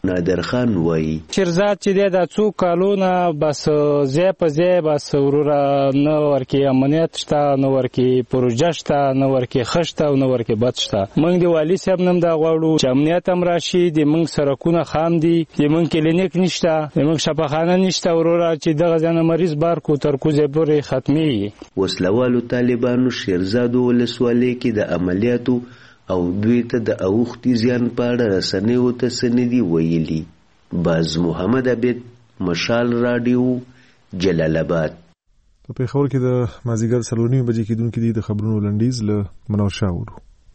نادر خان وایي شیرزاد چې دی دا څو کالونه بس ځای په ځای بس وروره نه ورکې امنیت شته نه ورکې پروژه شته نه ورکې ښه شته او نه ورکې بد شته. موږ د والي صاحب نه هم دا غواړو چې امنیت هم راشي، د موږ سړکونه خام دي، د موږ کلینیک نشته، د موږ شفاخانه نشته وروره چې دغه ځای مریض بار کو تر کوزې پورې ختمېږي. وسلوالو طالبانو شیرزاد ولسوالۍ کې د عملیاتو او دوی ته د اوښتي زیان په اړه رسنیو ته څه نه دي ویلي. باز محمد عبید، مشال راډیو، جلال آباد. په پېښور کې د مازدیګر څلور نیمې بجې کېدونکي دي د خبرونو لنډیز له منور شاه اورو.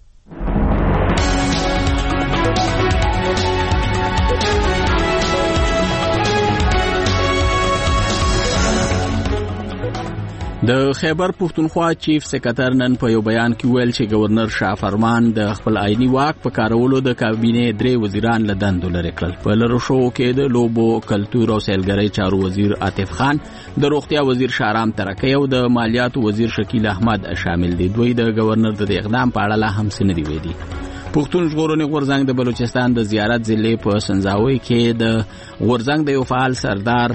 د خیبر پښتونخوا چیف سکرټر نن په یو بیان کې ویل چې گورنر شاه فرمان د خپل آئینی واک په کارولو د کابینې درې وزیران له دندو لرې کړل. په لرو شو کې د لوبو، کلتور او سیلګرۍ چارو وزیر عاطف خان، د روغتیا وزیر شارام ترکی او د مالیاتو وزیر شکیل احمد شامل دي. دوی د گورنر د اقدام په اړه لا هم څه نه دي ویلي. پښتون ژغورنې غورځنګ د بلوچستان د زیارت ضلع په سنځاوي کې د غورځنګ د یو فعال سردار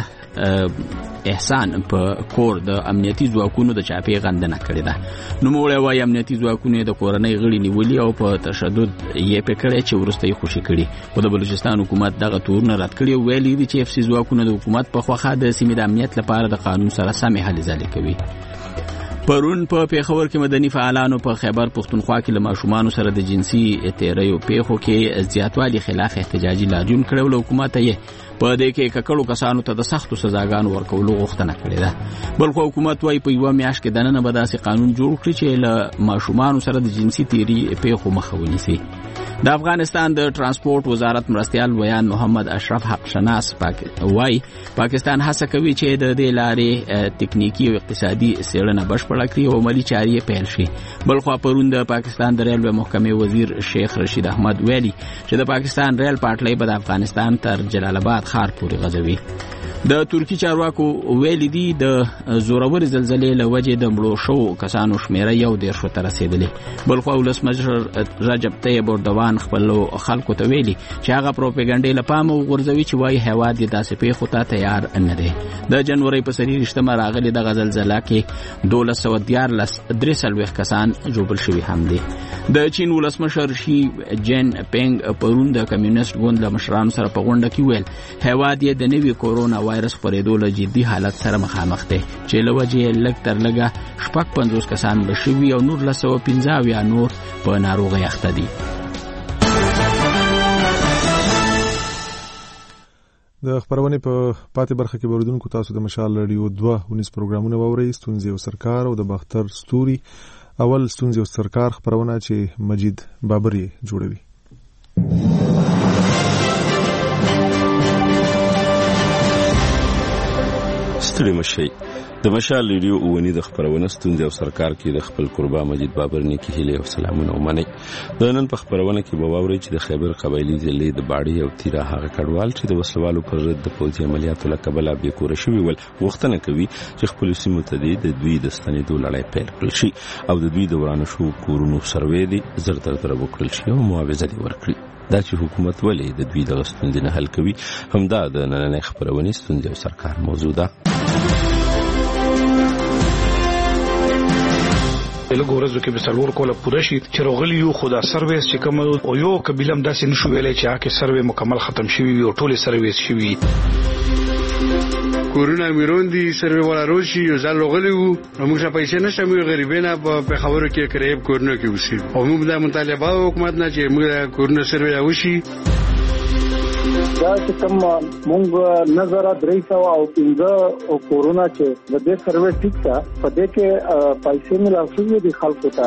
احسان په کور د امنیتي ځواکونو د چاپی غندنه کړې ده. نوموړی وايي امنیتي ځواکونو د کورنۍ غړي نیولي او په تشدد یې پکړې چې ورسته یې خوشي کړي. په د بلوچستان حکومت دغه تورونه رد کړي او ویلي دي چې اف سي ځواکونه د حکومت په خوخه د سیمې د امنیت لپاره د قانون سره سمې هلې ځلې کوي. پرون په پیښور کې مدني فعالانو په خیبر پښتونخوا کې له ماشومانو سره د جنسي تیریو پیښو کې زیاتوالي خلاف احتجاجي لاریون کړو. له حکومت یې په دې کې ککړو کسانو ته د سختو سزاګانو ورکولو غوښتنه کړې ده. بل خو حکومت وايي په یوه میاشت کې دننه به داسې قانون جوړ کړي چې له ماشومانو سره د جنسي تیری پیښو مخه ونیسي. د افغانستان د ترانسپورت وزارت مرستیال ویان محمد اشرف حق شناس وايي پاکستان هڅه کوي چې د دې لارې تکنیکی او اقتصادي څېړنه بشپړه کړي او عملي چارې پیل شي. بل خو پرون د پاکستان د ریلوې محکمې وزیر شیخ رشید احمد ویلي چې د پاکستان ریل پټلۍ به د افغانستان تر جلال آباد ښار پورې غځوي. د ترکی چارواکو ویلي دي د زوروري زلزلې له وجې د مړو شوو کسانو شمیره یو دېرشو ته رسېدلې. بل خو ولسمشر رجب طیب اردوان خپلو خلکو ته ویلي چې هغه پروپاګاندا له پامه وغورځوي چې وایي هېواد یې داسې پیښو ته تیار نه دی. د جنوري په څلېرویشتمه راغلې دغه زلزله کې دولس سوه دیارلس درې څلوېښت کسان ژوبل شوي هم دي. د چین ولسمشر شي جین پینګ پرون د کمیونست ګوند له مشرانو سره په غونډه کې ویل هېواد یې د نوي کورونا وایرس خپرېدو له جدي حالت سره مخامخ دی چې له وجې یې لږ تر لږه شپږ پنځوس کسان مړه شوي او نولس سوه پنځه اویا نور په ناروغۍ اخته دي. د خبرونې په پاتې برخه کې اوریدونکو تاسو د مشال رادیو دوه ونیس پروګرامونه واورئ. ستونزې او سرکار او د باختر ستوري. اول ستونزې او سرکار خبرونه چې مجید بابر یې جوړوي. ستړي مشي د مشال ریډیو اونې د خبرونه ستونزې او سرکار کې د خپل قربا مجید بابر نه کې هلي او سلامونه ومني. د نن په خبرونه کې به واوري چې د خیبر قبایلی ضلع د باړی او تیرا هغه کډوال چې د وسلوالو پر ضد د پوځي عملیاتو له کبله بې کوره شوي ول غوښتنه کوي چې خپل سیمو ته د دوی د ستنېدو لړۍ پیل کړل شي او د دوی د ورانه شو کورونو سروې دي زر تر زر وکړل شي او معاوضه دي ورکړي. دا چې حکومت ولې د دوی د ستونزې نه حل کوي همدا د نننۍ خبرونې ستونزې او سرکار موضوع ده. لږ ورځو کې به څلور کوله پوره شي چې راغلي یو خو دا سرویس چې کوم او یو قبیله هم داسې نشو ویلی چې هغه سروې مکمل ختم شوي وي او ټولې سرویس شوي. کورونه میرون دي سروې والا روز شي یو ځل راغلي وو موږ څه پیسې نشته موږ غریبانه په خبرو کې قریب کورونه کې اوسي او موږ د مطالبه حکومت نه چې موږ کورونه سروې وشي. دا چې کوم مونږ نظر درې سوه او پنځه کورونه چې د دې سروې ټیک ده په دې کې پیسې ملا شوي دي خلکو ته.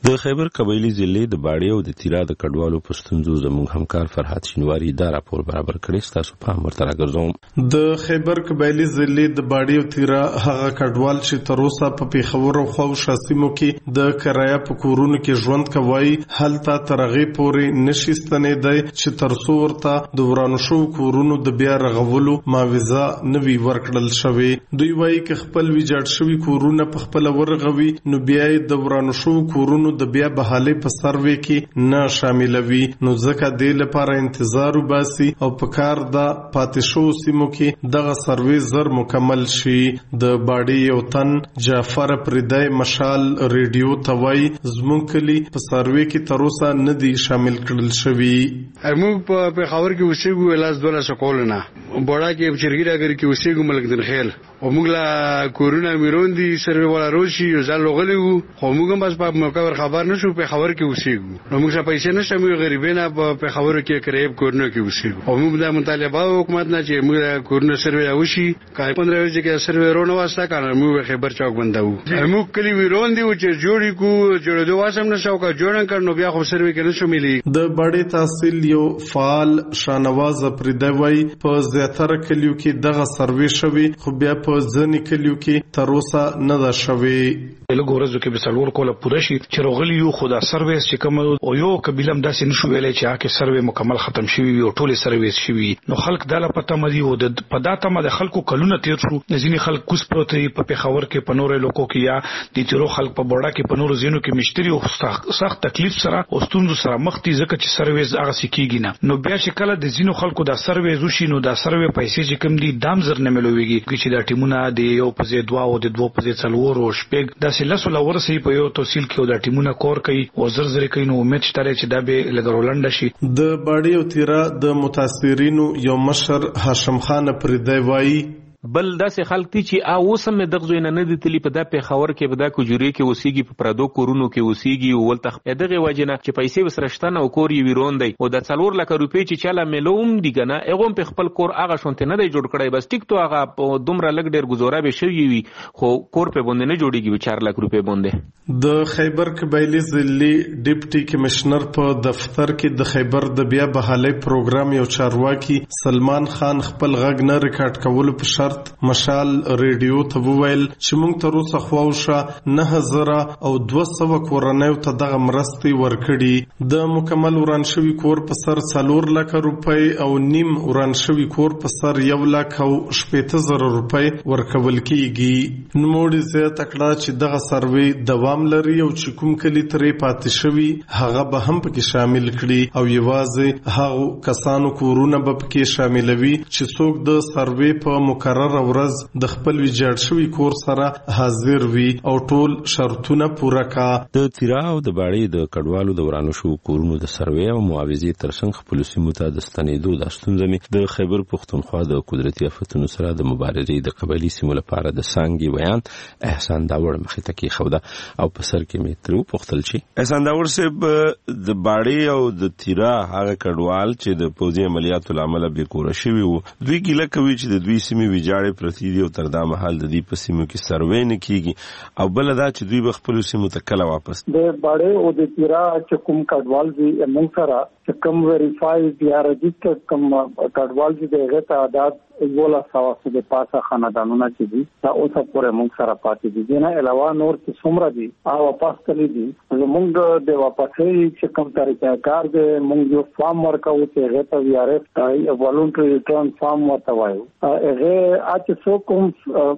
د خیبر قبایلی ضلع د باړې او د تیرا د کډوالو په ستونزو زموږ همکار فرحات شینواری دا راپور برابر کړی. ستاسو پام ورته راګرځوم. د خیبر قبایلی ضلع د باړې او تیرا هغه کډوال چې تر اوسه په پیښور او خواوشا سیمو کې د کرایه په کورونو کې ژوند کوي هلته تر هغې پورې نشي ستنېدی چې تر څو ورته د ورانو شوو کورونو د بیا رغولو معاوضه نه وي ورکړل شوې. دوی وایي که خپل ویجاړ شوي کورونه په خپله ورغوي نو بیا یې د ورانو شوو کورونو د بیا بحالي په سروې کې نه شاملوي، نو ځکه دې لپاره انتظار وباسي او په کار د پاتې شوو سیمو کې دغه سروې زر مکمل شي. د باړې یو تن جعفر پردی مشال ریډیو ته وایي زموږ کلي په سروې کې تر اوسه نه دي شامل کړل شوي. موږ په پېښور کې اوسېږو لاس دولسه کلونه، بوړا کې چرګي راګر کې اوسېږو ملک دین خیل او موږ لا کورونه میرون دي سروې والا روشي یو ځل لغلي وو خو موږ هم بس په موقع خبر نشو په خبر کې اوسېږو نو موږ څه پیسې نشته موږ غریبانه په خبرو کې کریب کورونه کې اوسېږو او موږ د مطالبه حکومت نه چې موږ کورونه سروې وشي کای پندرہ ورځې کې سروې رونه واسطه کنه موږ خبر چوک بندو موږ کلی ویرون دي چې جوړی کو جوړېدو واسم نشو کا جوړن کړنو بیا خو سروې کې نشو ملي. د باړې تحصیل یو فعال شانواز پردوی په زیاتره کلیو کې دغه سروې شوی خو بیا په ځینې کلیو کې تر اوسه نه ده شوې. لګورزو کې به څلور کوله پوره شي چې روغلی یو خدا سرویس چې کوم او یو قبیلم داسې نشو ویلې چې هغه سروې مکمل ختم شوی وي او ټول سرویس شوی نو خلک داله پته مدي او د پداته مده خلکو کلونه تیر شو. ځینې خلک کوس پروتې په پیښور کې په نورې لوکو کې یا د تیرو خلک په بوړا کې په نورو زینو کې مشتري او سخت تکلیف سره او ستوندو سره مخ دي ځکه چې سرویس هغه سکیږي نه نو بیا چې کله د زینو خلکو د سرویس وشي نو د سروې پیسې چې کم دي دام زر نه ملويږي چې د ټیمونه د یو په ځای دوا او د دوه په ځای څلور او شپږ داسې لاسو لورسي په یو تحصیل کې د ټیمونه کور کوي او زر زر کوي نو امید شته چې دا به لګرولند شي. د باړې او تیرا د متاثرینو یو مشر هاشم خان پردی وایي بل داسې خلک دي چې ا اوسم دغه زوینه نه دي تلی په د پیښور کې په د کوجوري کې اوسېږي په پردو کورونو کې اوسېږي او ولته دغه وجنه چې پیسې وسرشتنه او کور یې ویرون دی او د څلور لک روپۍ چې چاله ملوم دي کنه هغه په خپل کور هغه شونته نه دی جوړ کړی بس ټیک تو هغه دومره لګ ډیر گزاره به شوی وي خو کور په باندې نه جوړیږي چار لک روپۍ باندې. د خیبر قبایلی ضلع ډیپټي کمشنر په دفتر کې د خیبر د بیا بحالي پروګرام یو چارواکي سلمان خان خپل غږ نه ریکارډ کول په شرط مشال ریډیو ته وویل چې موږ تر اوسه خواوشه نه زره او دوه سوه کورنیو ته دغه مرستې ورکړي. د مکمل وران شوي کور په سر څلور لکه روپۍ او نیم وران شوي کور په سر یو لک او شپېته زره روپۍ ورکول کیږي. نوموړي زیاته کړه چې دغه سروې دوام لري او چې کوم کلي ترې پاتې شوي هغه به هم پکې شامل کړي او یوازې هغو کسانو کورونه به پکې شاملوي چې څوک د سروې په مقرر ورځ د خپل ویجاړ شوي کور سره حاضر وي او ټول شرطونه پوره کا. د تیرا او د باړې د کډوالو د ورانو شوو کورونو د سروې او معاوضې ترڅنګ خپل سیمو ته د ستنېدو د ستونزې مې د خیبر پښتونخوا د قدرتي آفتونو سره د مبارزې د قبایلي سیمو لپاره د څانګې بیان احسان داوړ مخې ته کېښوده او په سر کې مې ترې وپوښتل چې احسان داوړ صاحب د باړې او د تیرا هغه کډوال چې د پوځي عملیاتو له امله بې کوره شوي وو دوی ګیله کوي چې د دوی سیمې ویجاړې پرتی دي او تر دا مهال د دې په سیمو کې سروې نه کیږي او بل دا چې دوی به خپل سیمو ته کله واپس د باړې او د تیرا چې کوم کډوال دي موږ سره چې کوم ویریفاید یا رجسټر کوم کډوال دي دغه تعداد ولا سوا د پاسه خاندانونه چې دي دا اوسه پورې موږ سره پاتې دي نه علاوه نور چې څومره دي او واپس کړي دي موږ د واپسې چې کوم طریقه کار دي موږ یو فارم ورکو چې هغه ته وی آر ایف ته والونټری ریټرن فارم ورته وایو هغه اته سو کوم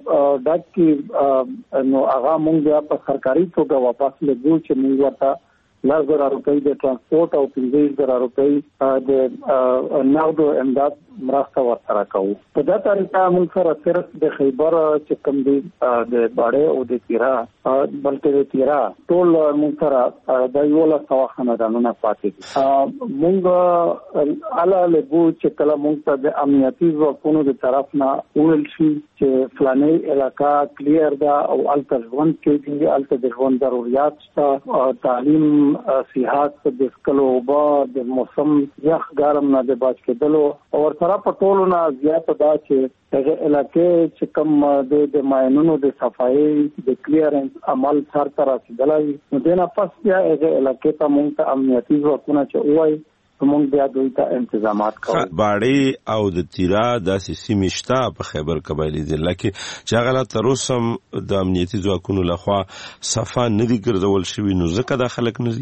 دات کې نو هغه موږ په سرکاري توګه واپس لګو چې موږ ورته لس زره روپۍ د ترانسپورت او پنځه زره روپۍ د نغدو امداد مرسته ورسره کوو. په دا طریقه موږ سره صرف د خیبر چې کوم دی د باړې او د تیرا بلکې د تیرا ټول موږ سره د یو له سوا خاندانونو پاتې دي. موږ اله لګو چې کله موږ ته د امنیتي ځواکونو د طرف نه ویل شي چې فلاني علاقہ کلیر ده او الته ژوند کې دي الته د ژوند ضرورت شته تعلیم صحت د سکلو اوبه د موسم یخ ګرم نه د بچ کېدلو او سره په ټولو نه زیات دا چې هغه علاقې چې کوم د ماینونو د صفایي د کلیرنس عمل سر تر رسیدلای نو دنه پس بیا هغه علاقې ته موږ ته امنیتي ځواکونه چې وای موږ بیا دوی ته انتظامات کوو. باړې او د تیرا داسې سیمې شته په خیبر قبایلی ضلع کې چې هغه لا تر اوسه د امنیتي ځواکونو لخوا صفا نه دي ګرځول شوي نو ځکه دا خلک نه دي.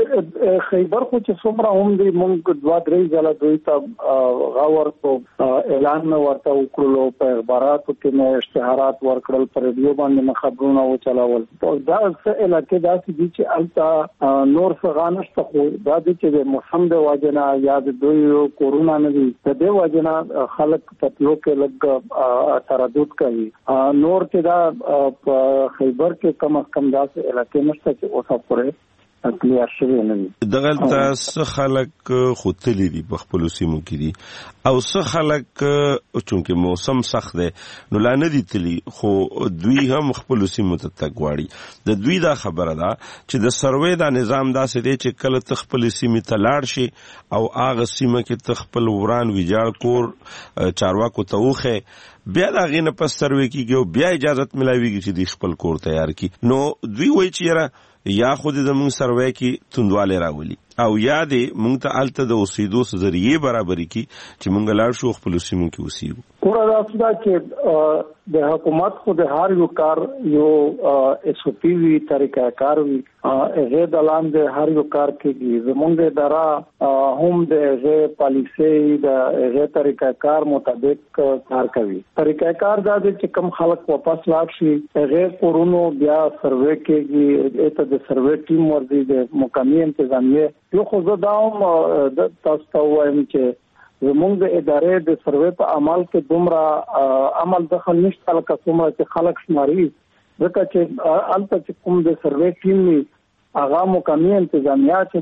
د خیبر خو چې څومره هم دي موږ دوه درې ځله دوی ته غور په اعلان ورته وکړلو په اخباراتو کې نه اشتهارات ورکړل پر ریډیو باندې خبرونه وچلول. دا څه علاقې داسې دي چې الته نور څه غانشته خو دا دي چې د موسم د جنا یا د دوی کورونا نه دي د دې وجنا خلک پتلو کې لګ تردد کوي نور کې دا خیبر کې کم از کم داسې علاقې نشته چې اوسه پورې کلیئر شوی نه دي. دغه تاسو خلک خوتلی دي په خپل سیمو کې دي او څه خلک چونکه موسم سخت دی نو لا نه دي تلی خو دوی هم خپل سیمو ته تګ غواړي. د دوی دا خبره ده چې د سروې دا نظام داسې دی چې کله ته خپل سیمې ته لاړ شي او هغه سیمه کې ته خپل وران ویجاړ کور چارواکو ته وخه بیا دا غینه پس سروې کیږي او بیا اجازه ملاويږي چې د خپل کور تیار کی. نو دوی وایي چې یاره یا خود د موږ سروې کې توندواله راولي او یا دې موږ ته الته د اوسېدو ذریعہ برابرۍ کی چې موږ لاړ شو خپل سیمو کې اوسېږو. پورا راځي چې د حکومت خو د هر یو کار یو اس او پی وی طریقه کار وی هغه د لاندې هر یو کار کوي زمونږ اداره هم د هغه پالیسي د هغه طریقه کار مطابق کار کوي. طریقه کار دا چې کوم خلک واپس لاړ شي هغه کورونو بیا سروې کوي اته د سروې ټیم ورځي د مقامی انتظامیه یو خو زه دا هم د تاسو ته وایم چې زمونږ د ادارې د سروې په عمل کې دومره عمل دخل نشته لکه څومره چې خلک شماري ځکه چې البته چې کوم د سروې ټیم وي هغه مقامی انتظامیه چې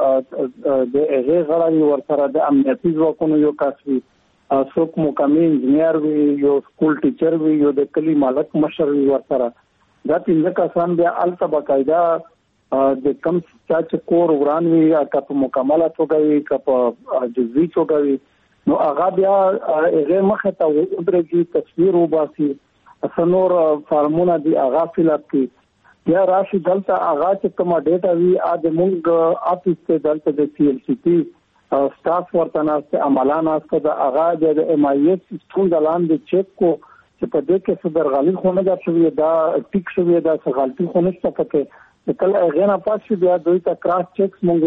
دا د هغه غړي ورسره د امنیتي ځواکونو یو کس وي څوک مقامی انجنیر وي یو سکول ټیچر وي یو د کلی مالک مشر وي ورسره دا پنځه کسان بیا البته باقاعده د کم چا چې کور وران وي یا که په مکمله توګه وي که په جزوي توګه وي نو هغه بیا هغه مخه ته ودرېږي تصویر وباسي اسنور فارمونه دي هغه فل اپ کی بیا راشي دلته هغه چې کومه ډیټا وي ا د مونږ افیس ته دلته د سی ال سی ټي سټاف ورته ناسته عملان ناسته د هغه د ایم آی ایس سټون د لاندې چیک کو چې په دې کې څه درغلي خونه ده چې دا ټیک شوی دا څه غلطي خونه څه پکې کله غیر پاس بیا دوی ته کراس چیکس مونږ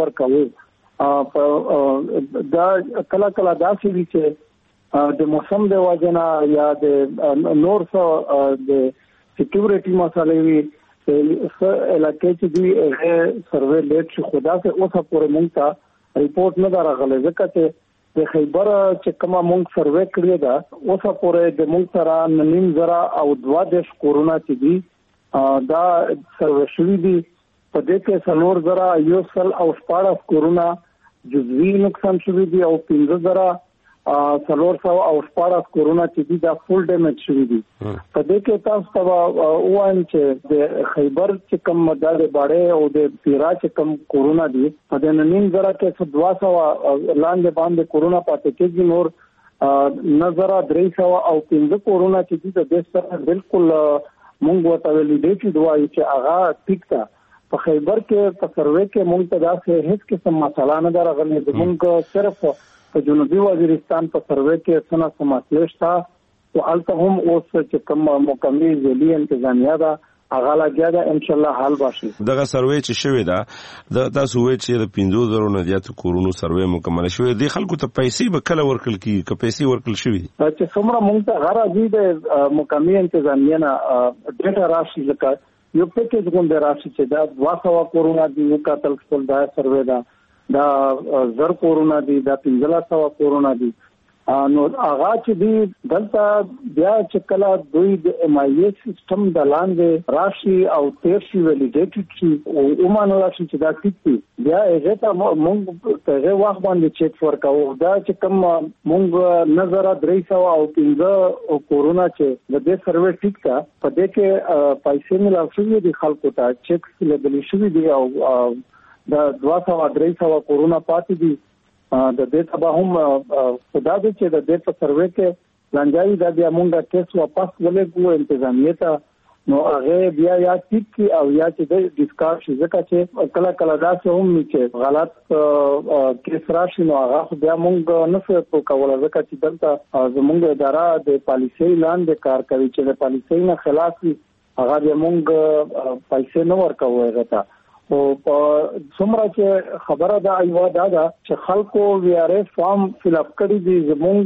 ورکوو دا کله کله داسې وي چې د موسم د وجنا یا د نور څه د سکیورټي مسالې وي علاقې چې دوی هغه سروې لیټ شي خدا سے اوسه پورې مونږ ته ریپورت نه راغله ځکه چې د خیبر چې کومه مونږ سروې کړې ده اوسه پورې د مونږ سره نیم زره او دوه دیش کورونا چې دي دا سروې شوي دي په دې کې څلور زره یو سل او شپاړس کورونا جزوي نقصان شوي دي او پنځه زره څلور سو او شپاړس کورونا چې دي دا فول ډیمیج شوي دي. په دې کې تاسو ته وایم چې د خیبر چې کوم مدار باړې او د پیرا چې کوم کورونا دي په دې نیم زره کې دوه سو لاندې باندې کورونا پاتې کېږي نور نظر درې سو او پنځه کورونا چې دي د دې سره بالکل مونږ ورته ولیډیټ دوی چې هغه ټیک تا په خیبر کې په سروې کې مونږ ته داسې هیڅ قسم مسله نه درغلي مونږ صرف په جنوبي وزیرستان په سروې کې څنګه سماسلې شته او البته هم اوس چې کوم مکمل ځلي انتظامیه ده هغه لګیا ده ان شاء الله حل باشي. دغه سروې چې شوی ده د تاسو وایي چې د پنځو زره نه زیات کورونو سروې مکمل شوی دی خلکو ته پیسې به کله ورکل کی که پیسې ورکل شوی چې څومره مونږ ته غره دي د مکمل انتظامیه نه ډیټا راشي ځکه یو پیکیج غونډه راشي چې دا دوه سوه کورونا دی یو کتل خپل دا سروې دا دا زر کورونا دی دا پنځه سوه کورونا دی نو هغه چې دی دلته بیا چې کله دوی د ایم آی ایس سیستم د لاندې راشي او تیر شي ولیډیټ شي او ومانه راشي چې دا ټیک دی بیا هغه ته مونږ ته هغه وخت باندې چیک ورکاو دا چې کوم مونږ نظر درې سو او پنځه کورونا چې د دې سروې ټیک تا په دې کې پیسې ملال شوې دي خلکو ته چیک لګلې شوې دي او د دوه سوه درې سوه کورونه پاتې دي. د دې تبا هم خدا دې چې د دې په سروې کې لنجایي دا بیا مونږه کیس واپس ولګو انتظامیه ته، نو هغه بیا یا ټیک کی او یا چې د ډیسکارډ شي، ځکه چې کله کله دا څه هم چې غلط کیس راشي نو هغه بیا مونږ نه څه کولای، ځکه چې دلته زمونږ اداره د پالیسۍ لاندې کار کوي چې د پالیسۍ نه خلاف وي هغه بیا مونږ پیسې نه ورکوو هغه ته. او په څومره چې خبره ده ایوا دا ده چې خلکو وی آر ایس فارم فل اپ کړی دي،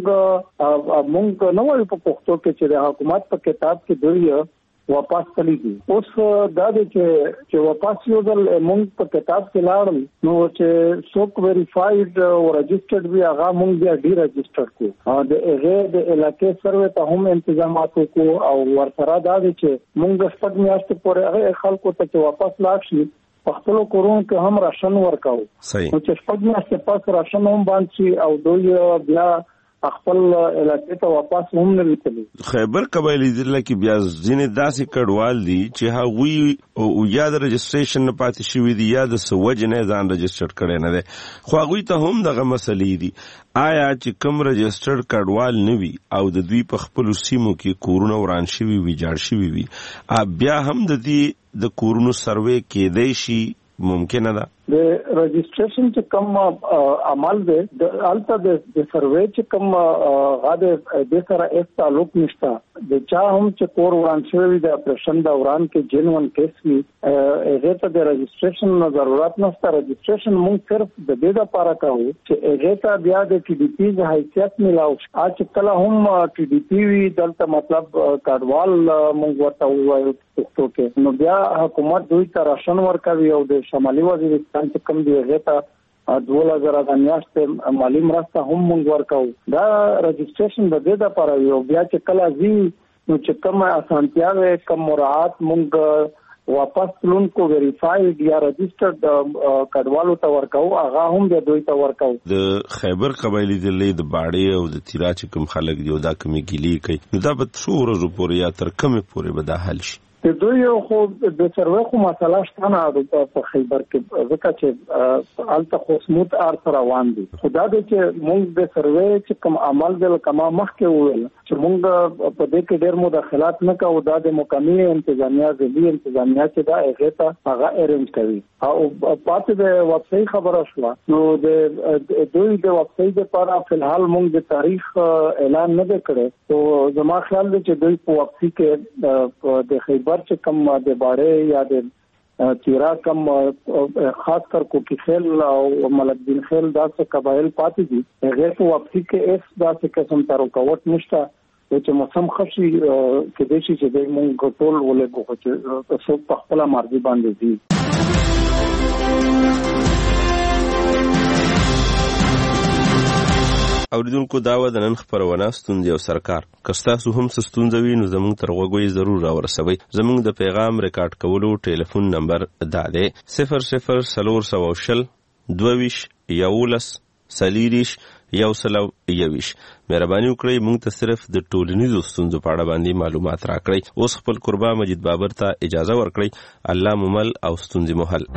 زمونږ مونږ نه وایو په پښتو کې چې د حکومت په کتاب کې دوی واپس کړی دي. اوس دا دی چې چې واپس یو ځل مونږ په کتاب کې لاړل نو چې څوک ویریفاید او رجسټرډ وي هغه مونږ بیا ډی رجسټر کړو، د هغه د علاقې سروې ته هم انتظامات وکړو او ورسره دا دی چې مونږ شپږ میاشتې پورې هغه خلکو ته چې واپس لاړ شي په خپل کورونو کې هم راشن ورکاو. صحیح. نو چې شپږ میاشتې پس راشن هم باندې شي او دوی بیا خپل علاقې ته واپس هم نه ویتلی. خیبر قبایلی ضلع کې بیا ځینې داسې کډوال دي چې هغوی او یا د رجسټریشن نه پاتې شوي دي یا د څه وجې نه ځان رجسټر کړی نه دی، خو هغوی ته هم دغه مسلې دي. آیا چې کوم رجسټرډ کډوال نه وي او د دوی په خپلو سیمو کې کورونه وران شوي وي جاړ شوي وي، بیا هم د دې د کورونو سروې کېدی شي ممکنه ده؟ د رجسټریشن چې کوم عمل دی د الته د سروې چې کوم غاده د سره اس تعلق نشته، د چا هم چې کور وران شوی د اپریشن د وران کې جنون کیس وي هغه ته د رجسټریشن نه ضرورت نشته. رجسټریشن موږ صرف د دې لپاره کوو چې هغه ته بیا د ټي ډي پی د حیثیت ملاو شي. اځ کله هم ټي ډي پی وی دلته مطلب کډوال موږ ورته وایو پښتو کې، نو بیا حکومت دوی ته راشن ورکوي او د شمالي وزیرستان چې کوم دی هغه ته دوه زره د میاشتې مالی مرسته هم موږ ورکوو. دا رجسټریشن د دې لپاره یو بیا چې کله زی نو چې کوم اسانتیاوې کوم مراعات موږ واپس تلونکو ویریفاید یا رجسټرډ کډوالو ته ورکوو هغه هم د دوی ته ورکوو. د خیبر قبایلی ضلع د باړې او د تیرا چې کوم خلک دی او دا کومې ګیلې کوي نو دا به څو ورځو پورې یا تر کومې پورې به دا حل شي؟ د دوی خو د سروې خو مسله شته نه په خیبر کې، ځکه چې الته خو سموت ار سره روان دي. خدا دې چې موږ د سروې چې کوم عمل د کما مخکې وویل چې موږ په دې کې ډېر مداخلات نه کوو، دا د مقامی انتظامیه ځلي انتظامیه چې دا هغه ته هغه ارینج کوي او پاتې د واپسۍ خبره شوه نو د دوی د واپسۍ لپاره فلحال موږ د تاریخ اعلان نه کړی. او زما خیال دی چې دوی په واپسۍ کې د خیبر چې کم د باړې یا د تیرا کم خاص کر کوکی خیل او ملک دین خیل داسې قبایل پاتې دي هغه په واپسۍ کې اس داسې قسم تر رکاوټ نشته چې موسم خشي کې د شي چې د مونږ ټول ولګو چې څو په خپل مرضي باندې دي. اوریدونکو داوا د نن خبرونه ستوندې او سرکار کستاسو هم ستوندوي نو زموږ تر وګوي ضرور راورسوي. زموږ د پیغام ریکارډ کولو ټلیفون نمبر دا دی صفر صفر سلور سو شل دویش یولس سلیریش یو سلو یویش. مهرباني وکړئ موږ ته صرف د ټولنیزو ستونزو په اړه باندې معلومات راکړئ. اوس خپل قربا مجید بابر ته اجازه ورکړئ. الله ممل او ستونزې محل.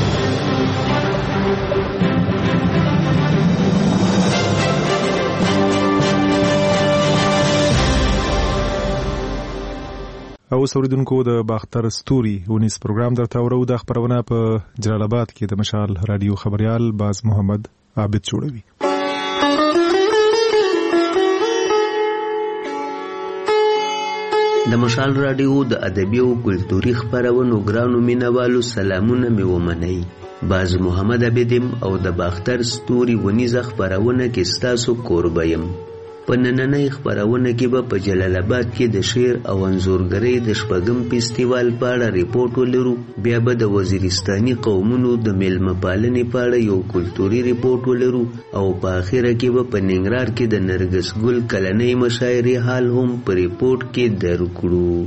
او اوریدونکو د باختر ستوري ونیس پروګرام درته ورو د خبرونه په جلال آباد کې د مشال رادیو خبريال باز محمد عابد جوړوي. د مشال رادیو د ادبي او کلتوري خبرونو ګرانو مینوالو سلامونه مې ومنئ. باز محمد عابدم او د باختر ستوري ونیس خبرونه کې ستاسو قربا یم. په نننۍ خبرونه کې به په جلال آباد کې د شعر او انځورګرۍ د شپږم فستیوال په اړه ریپورت ولرو. بیا به د وزیرستاني قومونو د میلمه پالنې په اړه یو کلتوري ریپورت ولرو او په اخره کې به په ننګرهار کې د نرګس ګل کلنۍ مشاعرې حال هم په ریپورت کې درکړو.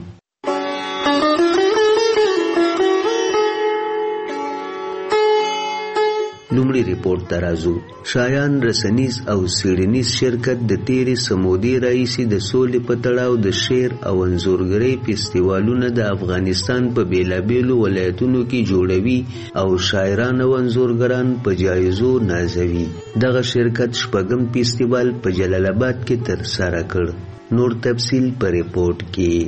لومړی ریپورت ته راځو. شایان رسنیز او سیډنیز شرکت د تیرې سمودي راهیسې د سولې په تړاو د شعر او انځورګرۍ فستیوالونه د افغانستان په بیلابیلو ولایتونو کې جوړوي او شاعران او انځورګران په جایزو نازوي. دغه شرکت شپږم فستیوال په جلال آباد کې ترسره کړ. نور تفصیل په ریپورت کې.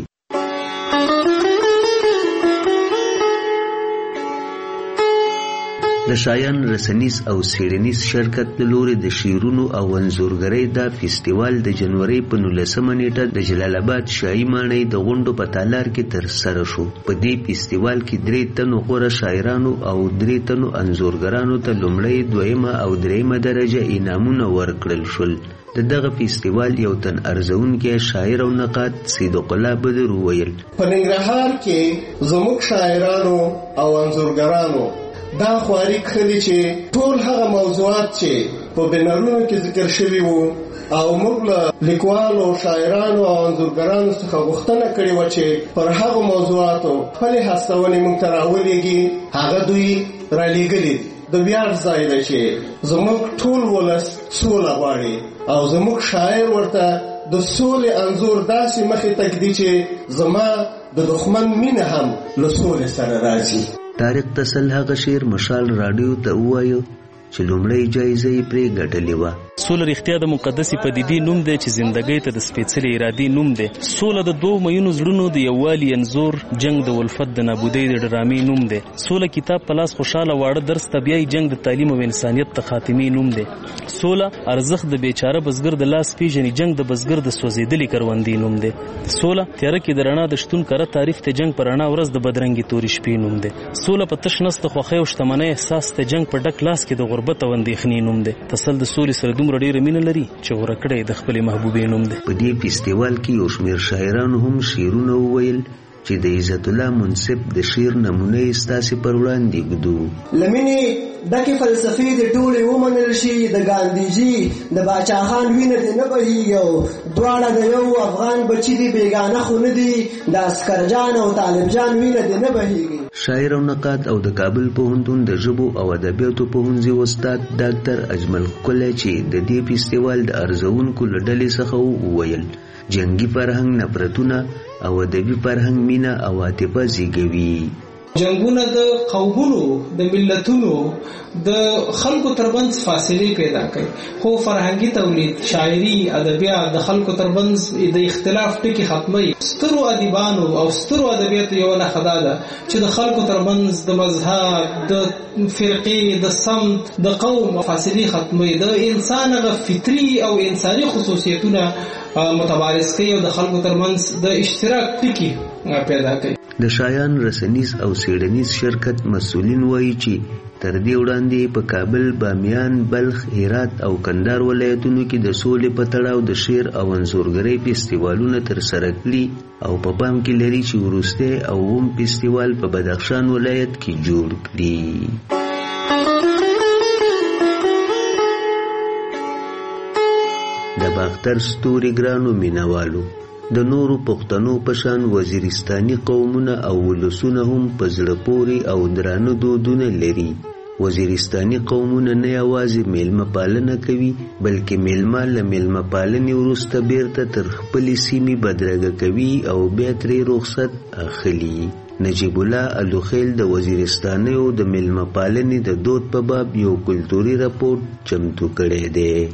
د شایان رسنیز او سیډنیز شرکت له لوري د شعرونو او انځورګرۍ دا فستیوال د جنوري په نولسمه نیټه د جلال آباد شاهي ماڼۍ د غونډو په تالار کې ترسره شو. په دې فستیوال کې درې تنو غوره شاعرانو او درې تنو انځورګرانو ته لومړی، دویمه او دریمه درجه انعامونه ورکړل شول. د دغه فستیوال یو تن ارزونکی شاعر او نقاد صدیق الله بدر وویل: په ننګرهار کې زموږ شاعرانو او انځورګرانو دا خواري کړی چې ټول هغه موضوعات چې په بنرونو کې ذکر شوي وو او موږ له لیکوالو، شاعرانو او انځورګرانو څخه غوښتنه کړې وه چې پر هغو موضوعاتو خپلې هڅونې موږ ته راولېږي، هغه دوی رالېږلي. د ویاړ ځای دی چې زموږ ټول ولس سوله غواړي او زموږ شاعر ورته د سولې انځور داسې مخې ته ږدي چې زما د دښمن مینه هم له سولې سره راځي. طارق تسل هغه شعر مشال راډیو ته ووایو چې لومړی جایزه یې پرې ګټلې وه. سوله رښتیا د مقدسې پدیدې نوم دی چې زندګۍ ته د سپېڅلې ارادې نوم دی. سوله د دوو میینو زړونو د یووالي انځور، جنگ د ولفت د نابودۍ د ډرامې نوم دی. سوله کتاب په لاس خوشاله واړه درس ته بیایي، جنگ د تعلیم او انسانیت د خاتمې نوم دی. سوله ارزښت د بیچاره بزګر د لاس پیژني، جنگ د بزګر د سوځېدلې کروندې نوم دی. سوله تیاره کې د رڼا د شتون کره تعریف ته، جنگ په رڼا ورځ د بدرنګې تورې شپې نوم دی. سوله په تش نس د خوښۍ او شتمنۍ احساس ته، جنگ په ډک لاس کې د غربت او اندېښنې نوم دی. تسل د سولې سره دومره ډېره مینه لري چې غوره کړی د خپلې محبوبې نوم دی. په دې فستیوال کې یو شمېر شاعرانو هم شعرونه وویل چې د عزت الله منصف د شعر نمونه یې ستاسې پر وړاندې ږدو. له مینې ډکې فلسفې د ټولې ومنل شي، د ګاندیجي د باچاخان وینه دې نه بهیږي او دواړه د یو افغان بچي دي، بېګانه خو نه دي، د عسکرجان او طالبجان وینه دې نه بهیږي. شاعر او نقاد او د کابل پوهنتون د ژبو او ادبیاتو پوهنځي استاد ډاکټر اجمل ښکلی چې د دې فستیوال د ارزونکو له ډلې څخه وویل: جنګي فرهنګ نفرتونه او ادبي فرهنګ مینه او عاطفه زیږوي. جنگونه د قومونو، د ملتونو، د خلکو ترمنځ فاصله پیدا کوي، خو فرهنګي تولید، شاعري، ادبیات د خلکو ترمنځ د اختلاف ټکي ختموي. سترو ادیبانو او سترو ادبیاتو یو نښه دا ده چې د خلکو ترمنځ د مذهب، د فرقې، د سمت، د قوم فاصله ختموي. د انسان هغه فطري او انساني خصوصیتونه متوارث کوي او د خلکو ترمنځ د اشتراک ټکي پیدا کوي. د شایان رسنیز او سیډنیز شرکت مسؤلین وایي چې تر دې وړاندې په کابل، بامیان، بلخ، هرات او کندهار ولایتونو کې د سولې په تړاو د شعر او انځورګرۍ فستیوالونه ترسره کړي او په پام کې لري چې وروستی او اووم فستیوال په بدخشان ولایت کې جوړ کړي. د باختر ستوري ګرانو مینوالو، د نورو پښتنو په شان وزیرستاني قومونه او ولسونه هم په زړه پورې او درانه دودونه لري. وزیرستاني قومونه نه یوازې میلمه پالنه کوي بلکې میلمه له میلمه پالنې وروسته بیرته تر خپلې سیمې بدرګه کوي او بیا ترې رخصت اخلي. نجیب الله الوخیل د وزیرستانیو د میلمه پالنې د دود په باب یو کلتوري راپورټ چمتو کړی دی.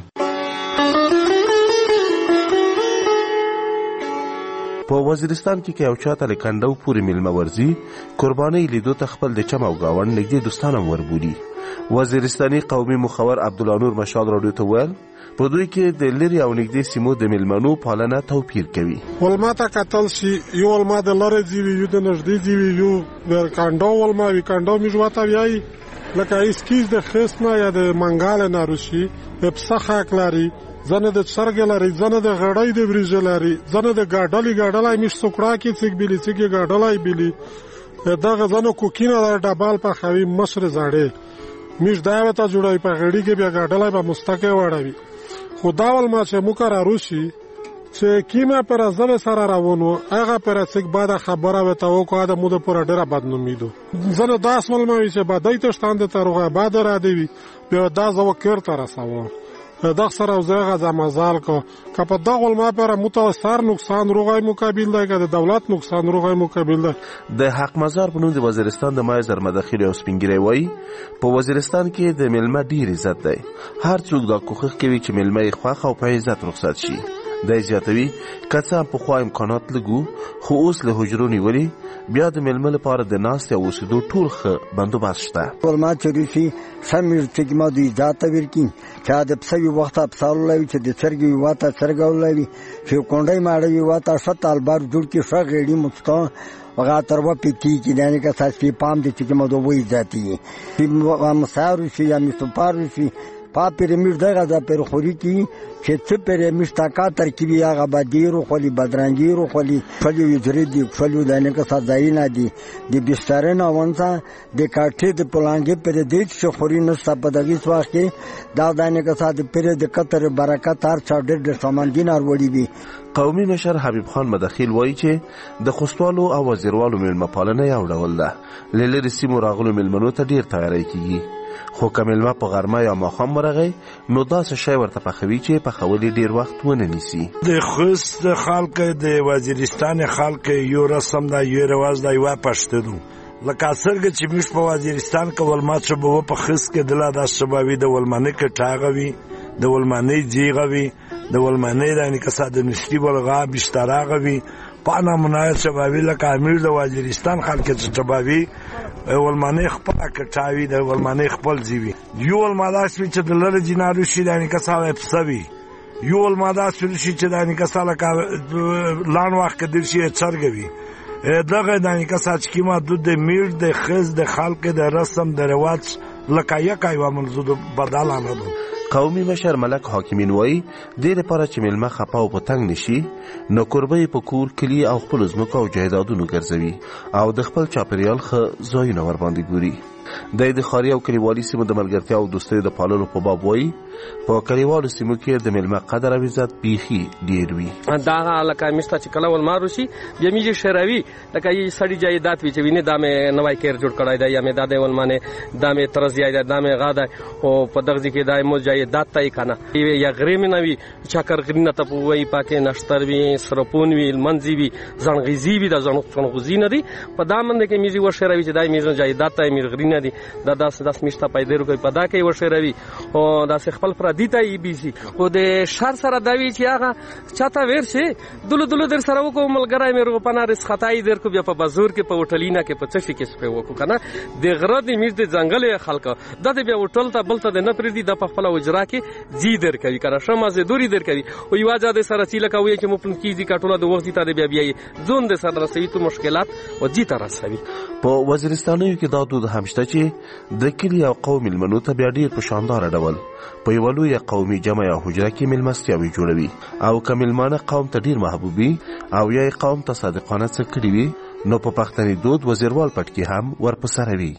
په وزیرستان کې که یو چاته له کنډو پورې میلمه ورځي، قربانۍ لیدو ته خپل د چم او ګاونډ نږدې دوستان هم وربولي. وزیرستاني قومي مخور عبدالله نور مشال راډیو ته ویل په دوی کې د لرې او نږدې سیمو د میلمنو پالنه توپیر کوي. ولما ته کتل شي، یو ولما د لرې ځي وي، یو د نږدې ځي وي، یو د کنډو ولما وي. کنډو موږ ورته وایي لکه اسکیز د خېسنه یا د منګال نه روشي، د پسه خاک لري، زنه د چرګ لري، زنه د غړۍ د بریژ لري، زنه د ګاډلې ګاډلای مش سوکړه کې څګ بلی څګ ګاډلای بلی دغه زنه کوکینه د ډبال په خوي مشر زړې مش داوته جوړای په غړي کې بیا ګاډلای په مستقه وړوي. خو داول ما چې موکر روشي چې کیمه پر ځل سره روانو هغه پر څک بعد خبره وته وکړه د موده پر ډیره بدنومیدو زنه داس ملموي چې بعدای ته شتاند ته روغه بعد را دی بیا دا زو کړ تر ساو دا سره زغه زمازال کو کپه دغه ما پر متوسر نقصان روغای مقابل دی که د دولت نقصان روغای مقابل دی. د حق مزار په نوم د وزیرستان د مایزر مداخله او سپینګری وای په وزیرستان کې د ملما ډیر عزت دی. هر څوک دا کوخه کوي چې ملما یې خوښ او په عزت رخصت شي. د زیاتوي کڅه په خو امکانات لګو خو اوس له حجرو نیولي بیا د ملما لپاره د ناست او اوسېدو ټول ښه بندوبست شته. ولما چې شي سمیر چې ما دوی ذات ورکی چې د پسوي وخت افسال لوي چې د چرګي واته چرګول لوي چې کونډای ماړي واته شتال بار جوړ کې شغېړي مستو وغا تر و پتی چې دانه کا ساس په پام دي چې ما دوی ذاتي په مسار شي یا مستپار شي پا پیرمیډ دغه د پر خوري کی چې څه پیرمیډ تاکا ترکیبي هغه بادیرو خولي بدرنګیرو خولي فلیو یجری دی فلیو دانه کا سازاینا دی د بسترنا ونسا د کاټې د پلانګې پر دې چې خوري نو سپدګي سواخ کې دا دانه کا سات پر د قطر برکت هر چا ډېر د سامان دینار وړي دي. قومي مشر حبیب خان مداخل وایي چې د خوستوالو او وزیروالو ملما پالنه یو ډول ده. لری سیمو راغلو ملمنو ته ډیر تیاری کیږي خو کملما په غرمه یا ماښام مرغی نو داسې شی ورته پخوي چې پخولي ډیر وخت ونه نیسي. د خوست خلک د وزیرستان خلک یو رسم دا یو رواج دا یو پښتنو لکه څنګه چې موږ په وزیرستان کې ولما چې به په خص کې دلا د شبابي د ولمنې کې ټاغوي د ولمنې جیغوي د ولمنې رانی کې ساده نشتی ولغا بشتراغوي پانا منایت شبابي لکه امیر د وزیرستان خلک چې شبابي ولمنې خپل کټاوي د ولمنې خپل زیوي یو ولمداس چې د لری جنارو شي دانی کې ساده پسوي یو ولمداس چې دانی کې ساده لان وخت کې د شي چرګوي دغه دانی که ساچ کی ما دود میر د خز د خلق د رسم د رواج لکه یک ایوا منزود بدلانه دو. قومي مشر ملک حاکمین وای د لپاره چې ملما خپاو په تنگ نشي نو قربې په کور کلی او خپل زمکو او جهادونو ګرځوي او د خپل چاپریال خ زوینه ور باندې ګوري. د د خاري او کلیوالي سیمو د ملګرتیا او دوستۍ د پاللو په باب وای په کلیوالو سیمو کې د ملما قدر او عزت بیخي ډیر وي. دا لکه مستا چې کله ول مارو شي بیا میږي شراوي لکه یي سړی جایدات وی چې ویني دا مې نوای کیر جوړ کړای دی یا مې دا د ول مانه دا مې ترزی دی دا مې غاده او په دغه کې دای مو جایدات تای کنه یا غریم نه وی چاکر غرینه ته وای پاکه نشتر وی سرپون وی منځي وی ځنغيزي وی دا ځنغوزي نه دی په دا منده کې میږي و شراوي چې دای مې جایدات تای مې غرینه دی دا داس داس مشته پیدا کوي په دا کې و شراوي او دا خپل پردی ته ای بي سي خو د شر سره داوی چې هغه چاته ورشي دلو دلو در سره وکړو ملګری مې رو پنا رس خدای در کو بیا په بازور کې په وټلینا کې په څه کې سپه وکړو کنه د غره د میز د ځنګل خلک د بیا وټل ته بلته د نپری دی د په خپل وجرا کې جی در کوي کنه شمازه دوری در کوي او یو اجازه سره چې لکه وایي چې مپن کیږي کټوله د وخت ته بیا بیا ځون د سره رسوي ته مشکلات او جی ته رسوي. په وزیرستانو کې دا دود همشته چې د کلی او قوم ملمنو ته بیا ډیر په شاندار ډول په یو لوی قومي جمع یا حجره کې ملمستیاوي جوړوي او که ملمانه قوم ته ډیر محبوبي او یا قوم ته صادقانه څه کړی وي نو په پښتني دود وزیروال پټ کې هم ورپسره وي.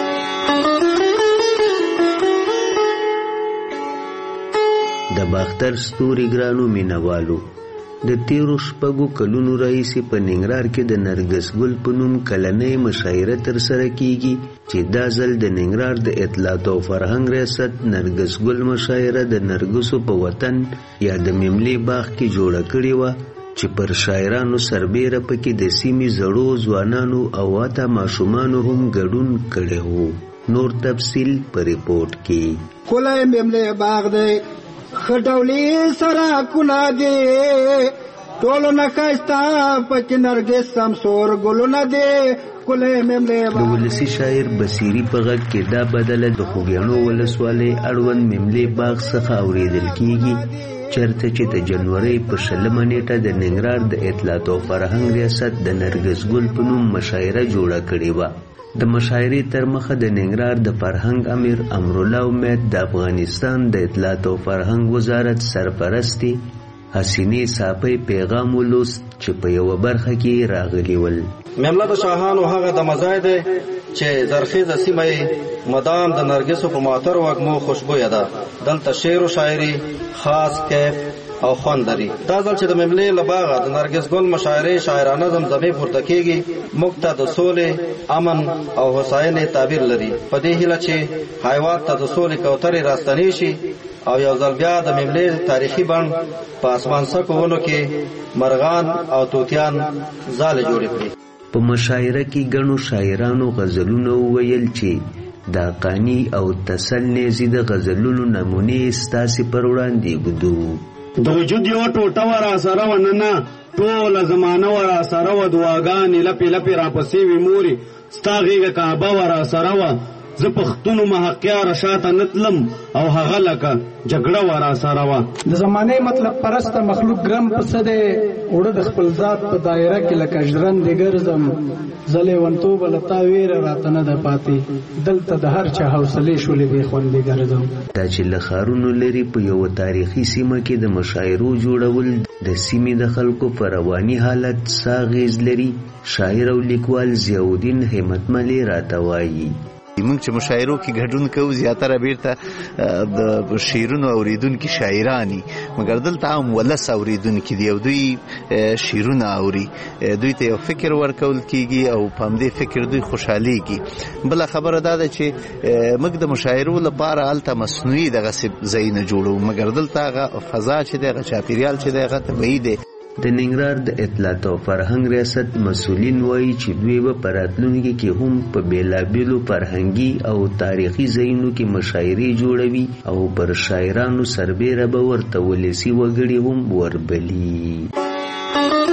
د باختر ستوري ګرانو مینوالو د تیرو شپږو کلونو راهیسې په ننګرهار کې د نرګس ګل په نوم کلنۍ مشاعره ترسره کیږي چې دا ځل د ننګرهار د اطلاعات او فرهنګ ریاست نرګس ګل مشاعره د نرګسو په وطن یا د مملې باغ کې جوړه کړې وه چې پر شاعرانو سربیره پکې د سیمې زړو ځوانانو او حتی ماشومانو هم ګډون کړی وو. نور تفصیل په ریپورټ کې. کلی مملې باغ دی خډولې سره کونه دی ټولو نه ښایسته پکې نرګس سمسور ګلونه دی کلی مملې د ولسي شاعر بصیري په غږ کې دا بدله د خوږیاڼو ولسوالۍ اړوند مملې باغ څخه اورېدل کیږي چرته چې د جنورۍ په شلمه نیټه د ننګرهار د اطلاعات او فرهنګ ریاست د نرګس ګل په نوم مشاعره جوړه کړې وه. د مشاعرې تر مخه د ننګرهار د فرهنګ امیر امرالله امید د افغانستان د اطلاعات او فرهنګ وزارت سرپرستې حسینې صافۍ پیغام ولوست چې په یوه برخه کې راغلي ول. ممله د شاهانو هغه د مزای دی چې زرخیزه سیمه یې مدام د نرګسو په معطر وږمو خوشبویه ده. دلته شعر و شاعري خاص کیف او خوند لري. دا ځل چې د مملې له باغه د نرګس ګل مشاعرې شاعرانه زمزمې پورته کېږي موږ ته د سولې، امن او هوساینې تعبیر لري. په دې هیله چې حیوات ته د سولې کوترې راستنې شي او یو ځل بیا د مملې تاریخي بڼ په اسمان څکو ونو کې مرغان او توتیان ځالې جوړې کړي. په مشاعره کې ګڼو شاعرانو غزلونه وویل چې دا قانی او تسل نیزي د غزلونو نمونې ستاسې پر وړاندې ګدو. د وجود یو ټوټه ور سره وننه ټول زمانه ور سره و دعاګانې لپې لپې را پسې وي موري ستا غېږه کعبه ور سره و زه پښتون محقیار شاته نتلم او هغه لکه جګړه ورا سره وا. د زمانه مطلب پرسته مخلوق ګرم پسه دی وړه د خپل ذات په دایره کې لکه ژرند دی ګرځم زلې ونتوب لتا ویره راته نه ده پاتې دلته د هر چا حوصلې شولې بې خوندې ګرځم. دا چې له ښارونو لري په یو تاریخي سیمه کې د مشاعرو جوړول د سیمې د خلکو په رواني حالت څه اغېز لري، شاعر او لیکوال ضیاءالدین همتملي راته وایي. موږ چې مشاعرو کې ګډون کوو زیاتره بیرته د شعرونو اوریدونکي شاعرانی مګر دلته هم ولس اوریدونکي دی او دوی شعرونه اوري، دوی ته یو فکر ورکول کیږي او په همدې فکر دوی خوشحاليږي. بل خبره دا ده چې موږ د مشاعرو لپاره الته مصنوعي دغه ځایونه جوړو مګر دلته هغه فضا چې دغه چاپیریال چې دغه طبیعي دی. د ننګرهار د اطلاعات او فرهنګ ریاست مسؤلین وایي چې دوی به په راتلونکي کې هم په بېلابېلو فرهنګي او تاریخي ځایونو کې مشاعرې جوړوي او پر شاعرانو سربیره به ورته ولسي وګړي هم وربلي.